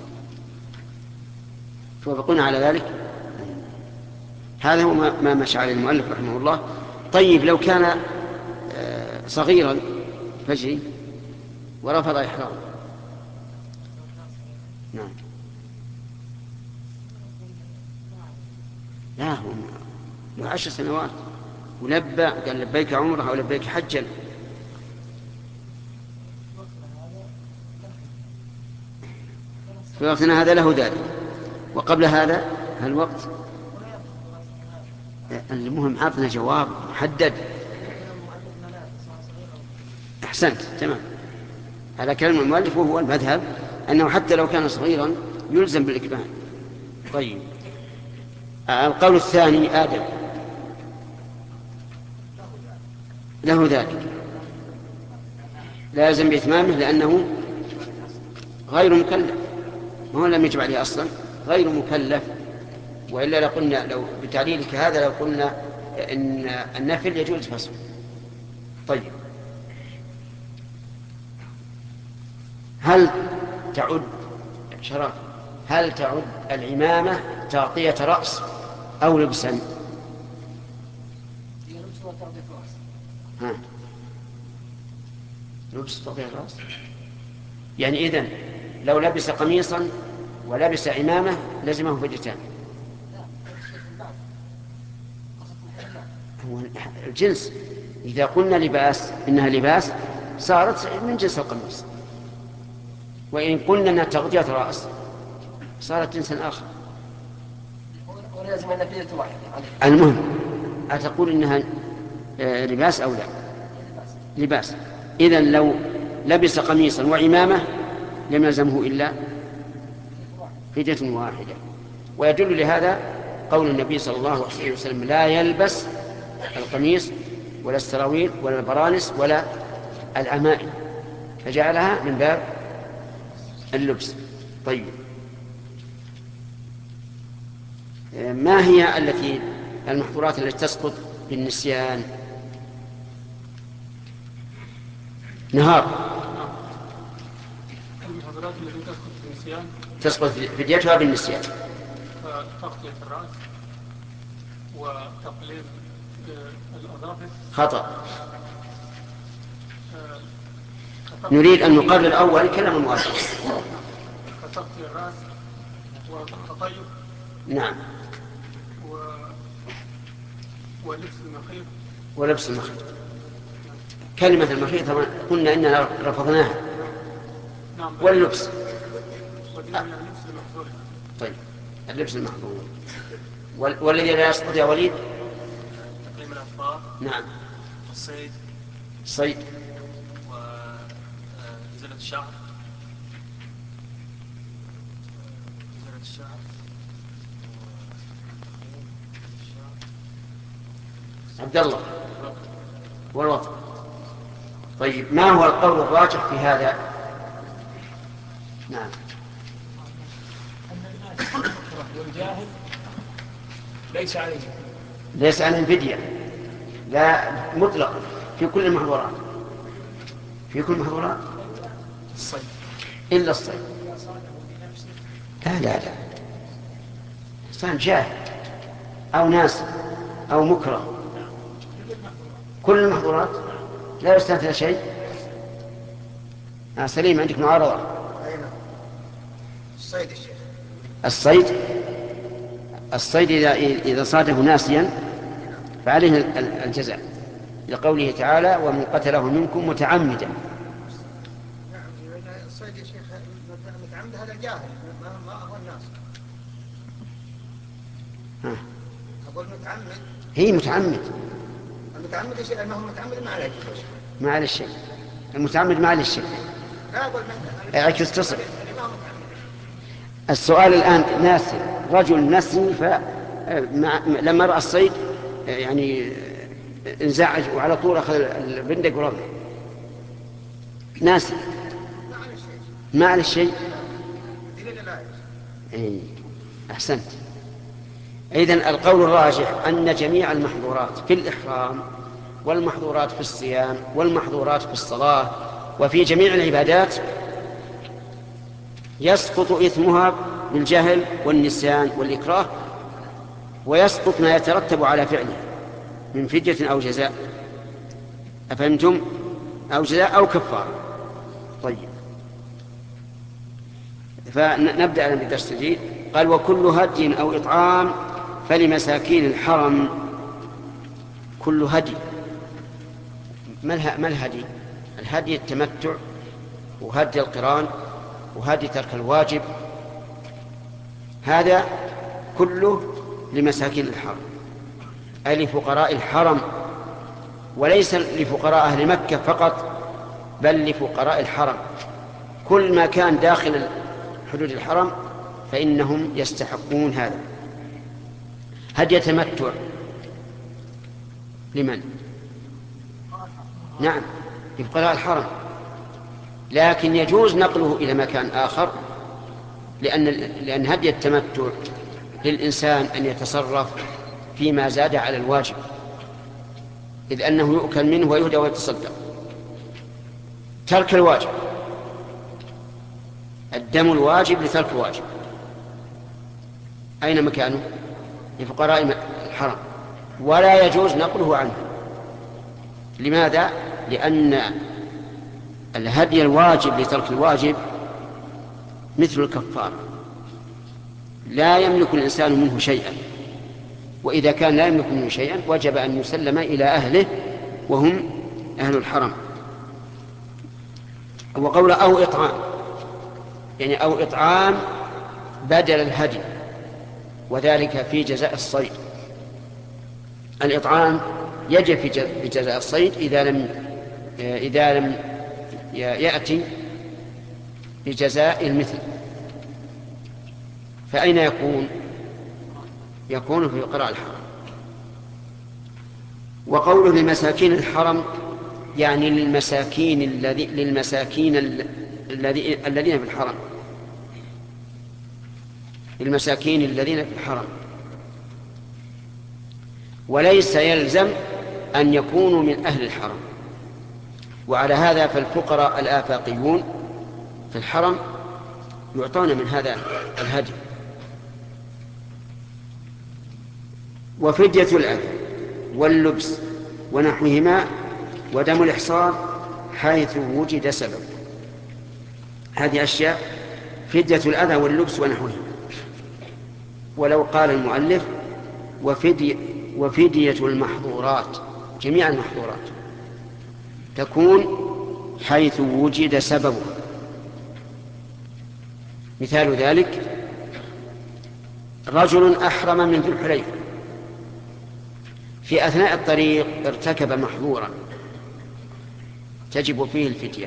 Speaker 1: توافقون على ذلك؟ هذا هو ما مشى عليه المؤلف رحمه الله. طيب، لو كان صغيرا فجري ورفض إحرامه. نعم. لا، هو له 10 سنوات ولبى قال لبيك عمره أو لبيك حجا. في وقتنا هذا له ذلك، وقبل هذا الوقت. المهم عطنا جواب محدد. أحسنت، تمام، على كلام المؤلف وهو المذهب أنه حتى لو كان صغيرا يلزم بالإكمال. طيب، القول الثاني آدم له ذلك، لازم بإتمامه لأنه غير مكلف، وهو لم يجب عليه أصلا، غير مكلف. وإلا لقلنا لو بتعليلك هذا لو قلنا إن النفل يجوز فصل. طيب، هل تعد شرف هل تعد العمامة تغطية رأس أو لبسا؟ لبس تغطية رأس، يعني إذن لو لبس قميصا ولبس عمامة لزمه فديتان. الجنس إذا قلنا لباس إنها لباس صارت من جنس القميص، وإن قلنا أنها تغطية رأس صارت جنسا آخر.
Speaker 2: ولازم أن فدية واحدة.
Speaker 1: المهم أتقول إنها لباس أو لا؟ لباس. إذن لو لبس قميصا وعمامة لم يلزمه إلا فدية واحدة. ويدل لهذا قول النبي صلى الله عليه وسلم: لا يلبس القميص ولا السراويل ولا البرانس ولا العمائم، فجعلها من باب اللبس. طيب، ما هي المحظورات التي تسقط بالنسيان؟
Speaker 8: المحظورات التي تسقط في النسيان؟
Speaker 1: تسقط فديتها بالنسيان.
Speaker 8: تغطية الرأس وتقليم الأظافر. خطأ.
Speaker 1: نريد أن نقرر الأول كلام المؤلف.
Speaker 8: تغطية الرأس والتطيب.
Speaker 1: نعم.
Speaker 8: ولبس المخيط.
Speaker 1: ولبس المخيط. كلمة المخيط قلنا إننا رفضناها.
Speaker 8: نعم.
Speaker 1: واللبس.
Speaker 8: اللبس المحظور.
Speaker 1: طيب اللبس المحظور. والذي لا يسقط يا وليد؟
Speaker 4: تقليم الأظفار.
Speaker 1: نعم.
Speaker 4: الصيد.
Speaker 1: الصيد.
Speaker 4: وإزالة الشعر. إزالة الشعر.
Speaker 1: عبد الله. والوطن. طيب ما هو القول الراجح في هذا؟ نعم.
Speaker 9: والجاهل ليس عليه.
Speaker 1: ليس عليه فدية. لا مطلقا في كل المحظورات. في كل المحظورات.
Speaker 9: الصيد.
Speaker 1: إلا الصيد. لا إنسان جاهل أو ناس أو مكره. كل المحظورات لا يستثنى شيء. سليم عندك معارضة.
Speaker 10: الصيد الشيخ.
Speaker 1: الصيد إذا صاده ناسيا فعليه الجزاء لقوله تعالى ومن قتله منكم متعمدا.
Speaker 10: نعم الصيد يا شيخ متعمد هذا جاهل ما هو الناس. أقول متعمد.
Speaker 1: هي متعمد.
Speaker 10: المتعمد يا شيخ ما هو متعمد ما عليه شيء.
Speaker 1: ما عليه شيء. المتعمد ما عليه شيء.
Speaker 10: لا أقول
Speaker 1: عكس تصل. السؤال الآن ناسي رجل نسي لما رأى الصيد يعني انزعج وعلى طول أخذ البندق ورمى. ناسي ما على الشيء. أحسنت. إذن القول الراجح أن جميع المحظورات في الإحرام والمحظورات في الصيام والمحظورات في الصلاة وفي جميع العبادات يسقط إثمها بالجهل والنسيان والإكراه، ويسقط ما يترتب على فعله من فدية أو جزاء. أفهمتم؟ أو جزاء أو كفارة. طيب فنبدأ الآن بالدرس الجديد. قال وكل هدي أو إطعام فلمساكين الحرم. كل هدي. ما الهدي؟ الهدي التمتع وهدي القران وهدي ترك الواجب، هذا كله لمساكين الحرم أي لفقراء الحرم، وليس لفقراء أهل مكة فقط بل لفقراء الحرم. كل ما كان داخل حدود الحرم فإنهم يستحقون هذا. هدي تمتع لمن؟ نعم لفقراء الحرم، لكن يجوز نقله إلى مكان آخر لأن هدي التمتع للإنسان أن يتصرف فيما زاد على الواجب، إذ أنه يؤكل منه ويهدى ويتصدق. ترك الواجب الدم الواجب لترك الواجب أين مكانه؟ لفقراء الحرم، ولا يجوز نقله عنه. لماذا؟ لأن الهدي الواجب لترك الواجب مثل الكفار، لا يملك الإنسان منه شيئا، وإذا كان لا يملك منه شيئا وجب أن يسلم إلى أهله وهم أهل الحرم. وقول أو إطعام يعني أو إطعام بدل الهدي، وذلك في جزاء الصيد. الإطعام يجب في جزاء الصيد إذا لم يأتي بجزاء المثل. فأين يكون في فقراء الحرم. وقوله لمساكين الحرم يعني للمساكين الذين في الحرم، المساكين الذين في الحرم، وليس يلزم أن يكونوا من أهل الحرم. وعلى هذا فالفقراء الآفاقيون في الحرم يعطون من هذا الهدي. وفدية الأذى واللبس ونحوهما ودم الإحصار حيث وجد سبب. هذه أشياء فدية الأذى واللبس ونحوهما. ولو قال المؤلف وفدية المحظورات، جميع المحظورات تكون حيث وجد سببه. مثال ذلك رجل أحرم من ذي الحليفة، في أثناء الطريق ارتكب محظورا تجب فيه الفدية.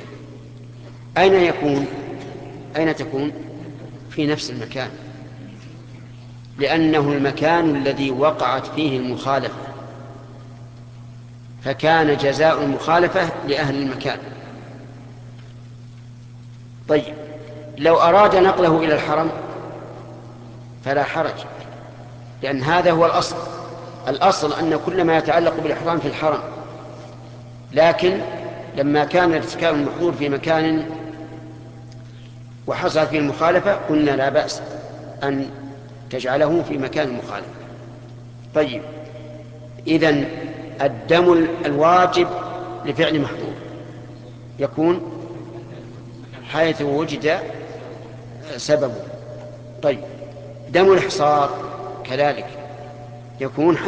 Speaker 1: أين تكون؟ في نفس المكان، لأنه المكان الذي وقعت فيه المخالفة، فكان جزاء المخالفة لأهل المكان. طيب لو أراد نقله إلى الحرم فلا حرج، لأن هذا هو الأصل أن كل ما يتعلق بالإحرام في الحرم، لكن لما كان ارتكاب المحظور في مكان وحصل فيه المخالفة قلنا لا بأس أن تجعله في مكان المخالفة. طيب إذن الدم الواجب لفعل محظور يكون حيث وجد سببه. طيب دم الإحصار كذلك يكون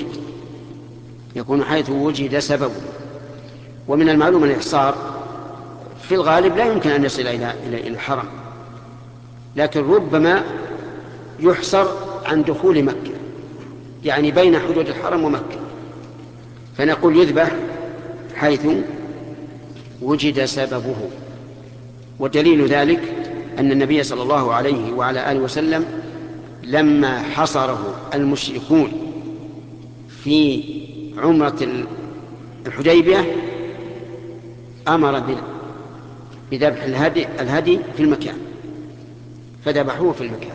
Speaker 1: حيث وجد سببه. ومن المعلوم الإحصار في الغالب لا يمكن أن يصل إلى الحرم، لكن ربما يحصر عن دخول مكة، يعني بين حدود الحرم ومكة، فنقول يذبح حيث وجد سببه. ودليل ذلك أن النبي صلى الله عليه وعلى آله وسلم لما حصره المشركون في عمرة الحديبية أمر بذبح الهدي في المكان، فذبحوه في المكان.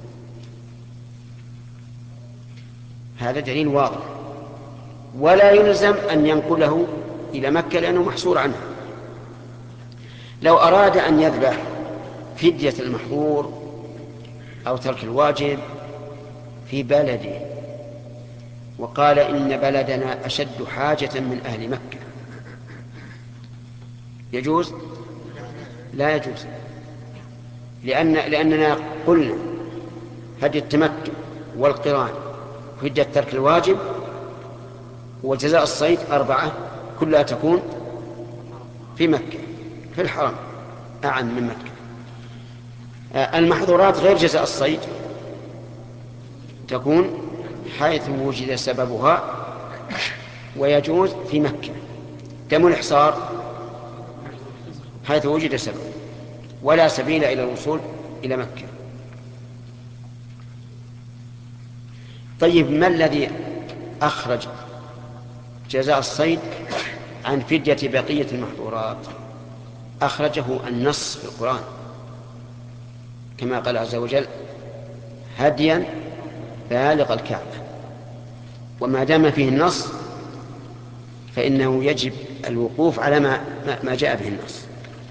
Speaker 1: هذا دليل واضح، ولا يلزم أن ينقله إلى مكة لأنه محصور عنه. لو أراد أن يذبح فدية المحظور أو ترك الواجب في بلده وقال إن بلدنا أشد حاجة من أهل مكة، يجوز؟ لا يجوز، لأننا قلنا هدي التمتع والقران وفدية ترك الواجب وجزاء الصيد 4 كلها تكون في مكة في الحرم أعم من مكة. المحظورات غير جزاء الصيد تكون حيث وجد سببها ويجوز في مكة. دم الإحصار حيث وجد سبب ولا سبيل إلى الوصول إلى مكة. طيب ما الذي أخرج جزاء الصيد عن فدية بقية المحظورات؟ أخرجه النص في القرآن كما قال عز وجل هديا بالغ الكعبة، وما دام فيه النص فإنه يجب الوقوف على ما جاء به النص.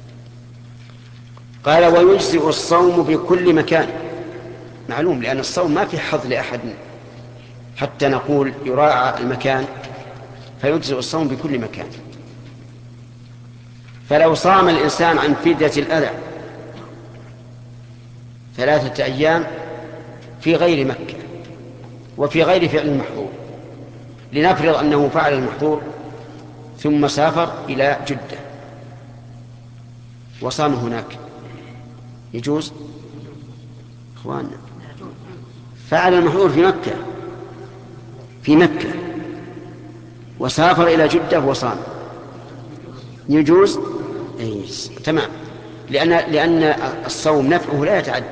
Speaker 1: قال ويجزئ الصوم بكل مكان. معلوم، لأن الصوم ما في حظ لأحد حتى نقول يراعى المكان، فيجزئ الصوم بكل مكان. فلو صام الإنسان عن فدية الأذى 3 أيام في غير مكة وفي غير فعل المحظور، لنفرض أنه فعل المحظور ثم سافر إلى جدة وصام هناك، يجوز؟ إخواننا فعل المحظور في مكة وسافر إلى جدة وصام، يجوز؟ تمام، لأن الصوم نفعه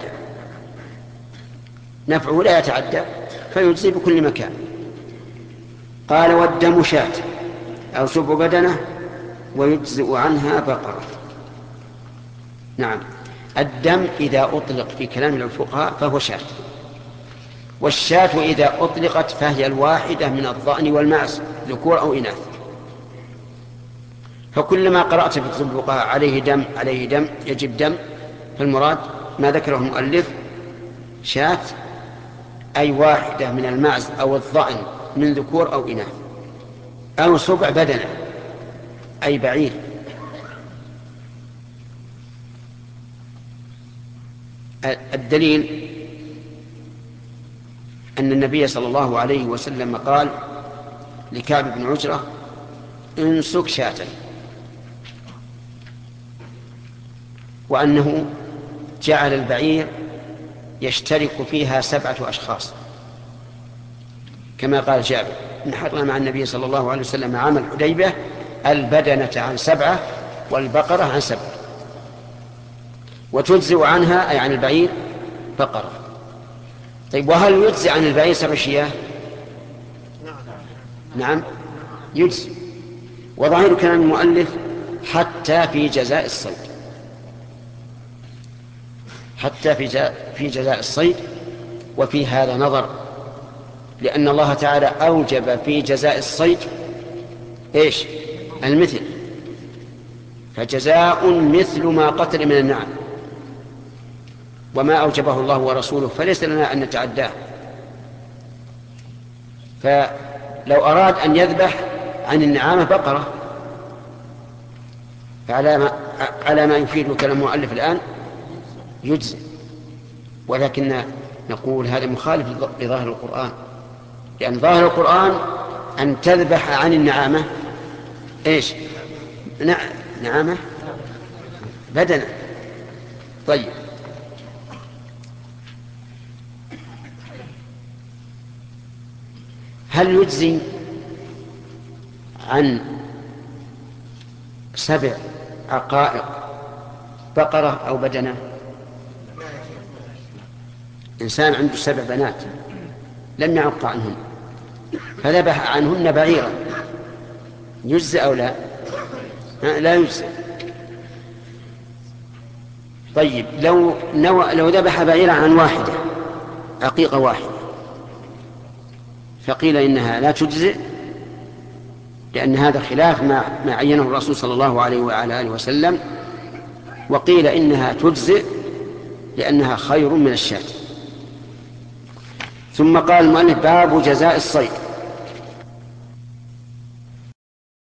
Speaker 1: لا يتعدى فيجزي بكل مكان. قال والدم شاة أو سبع بدنه ويجزئ عنها بقرة. نعم، الدم إذا أطلق في كلام الفقهاء فهو شاة، والشاة إذا أطلقت فهي الواحدة من الضأن والمعز ذكور أو إناث. فكلما قرأت في كتب الفقهاء عليه دم يجب دم، فالمراد ما ذكره المؤلف شاة أي واحدة من المعز أو الضأن من ذكور أو إناث، أو سبع بدنة أي بعير. الدليل أن النبي صلى الله عليه وسلم قال لكعب بن عجرة انسك شاة، وأنه جعل البعير يشترك فيها 7 أشخاص، كما قال جابر نحرنا مع النبي صلى الله عليه وسلم عام الحديبية البدنة عن 7 والبقرة عن 7، وتجزئ عنها أي عن البعير بقرة. طيب وهل يجزئ عن البعير 7 شياه؟ نعم يجزئ. وظاهر كلام المؤلف حتى في جزاء الصيد، حتى في جزاء الصيد. وفي هذا نظر، لأن الله تعالى أوجب في جزاء الصيد إيش؟ المثل، فجزاء مثل ما قتل من النعم، وما أوجبه الله ورسوله فليس لنا أن نتعداه. فلو أراد أن يذبح عن النعامة بقرة فعلى ما يفيد كلام المؤلف الآن يجزي، ولكن نقول هذا مخالف لظاهر القرآن، لأن ظاهر القرآن أن تذبح عن النعامة إيش؟ نعامة بدنة. طيب هل يجزي عن 7 عقائق بقرة أو بدنة؟ إنسان عنده 7 بنات لم يعق عنهن فذبح عنهن بعيرا، يجزي أو لا؟ لا يجزي. طيب لو ذبح بعيرا عن واحدة، عقيقة واحدة، فقيل إنها لا تجزئ لأن هذا خلاف ما عينه الرسول صلى الله عليه وعلى آله وسلم، وقيل إنها تجزئ لأنها خير من الشاة. ثم قال المؤلف باب جزاء الصيد.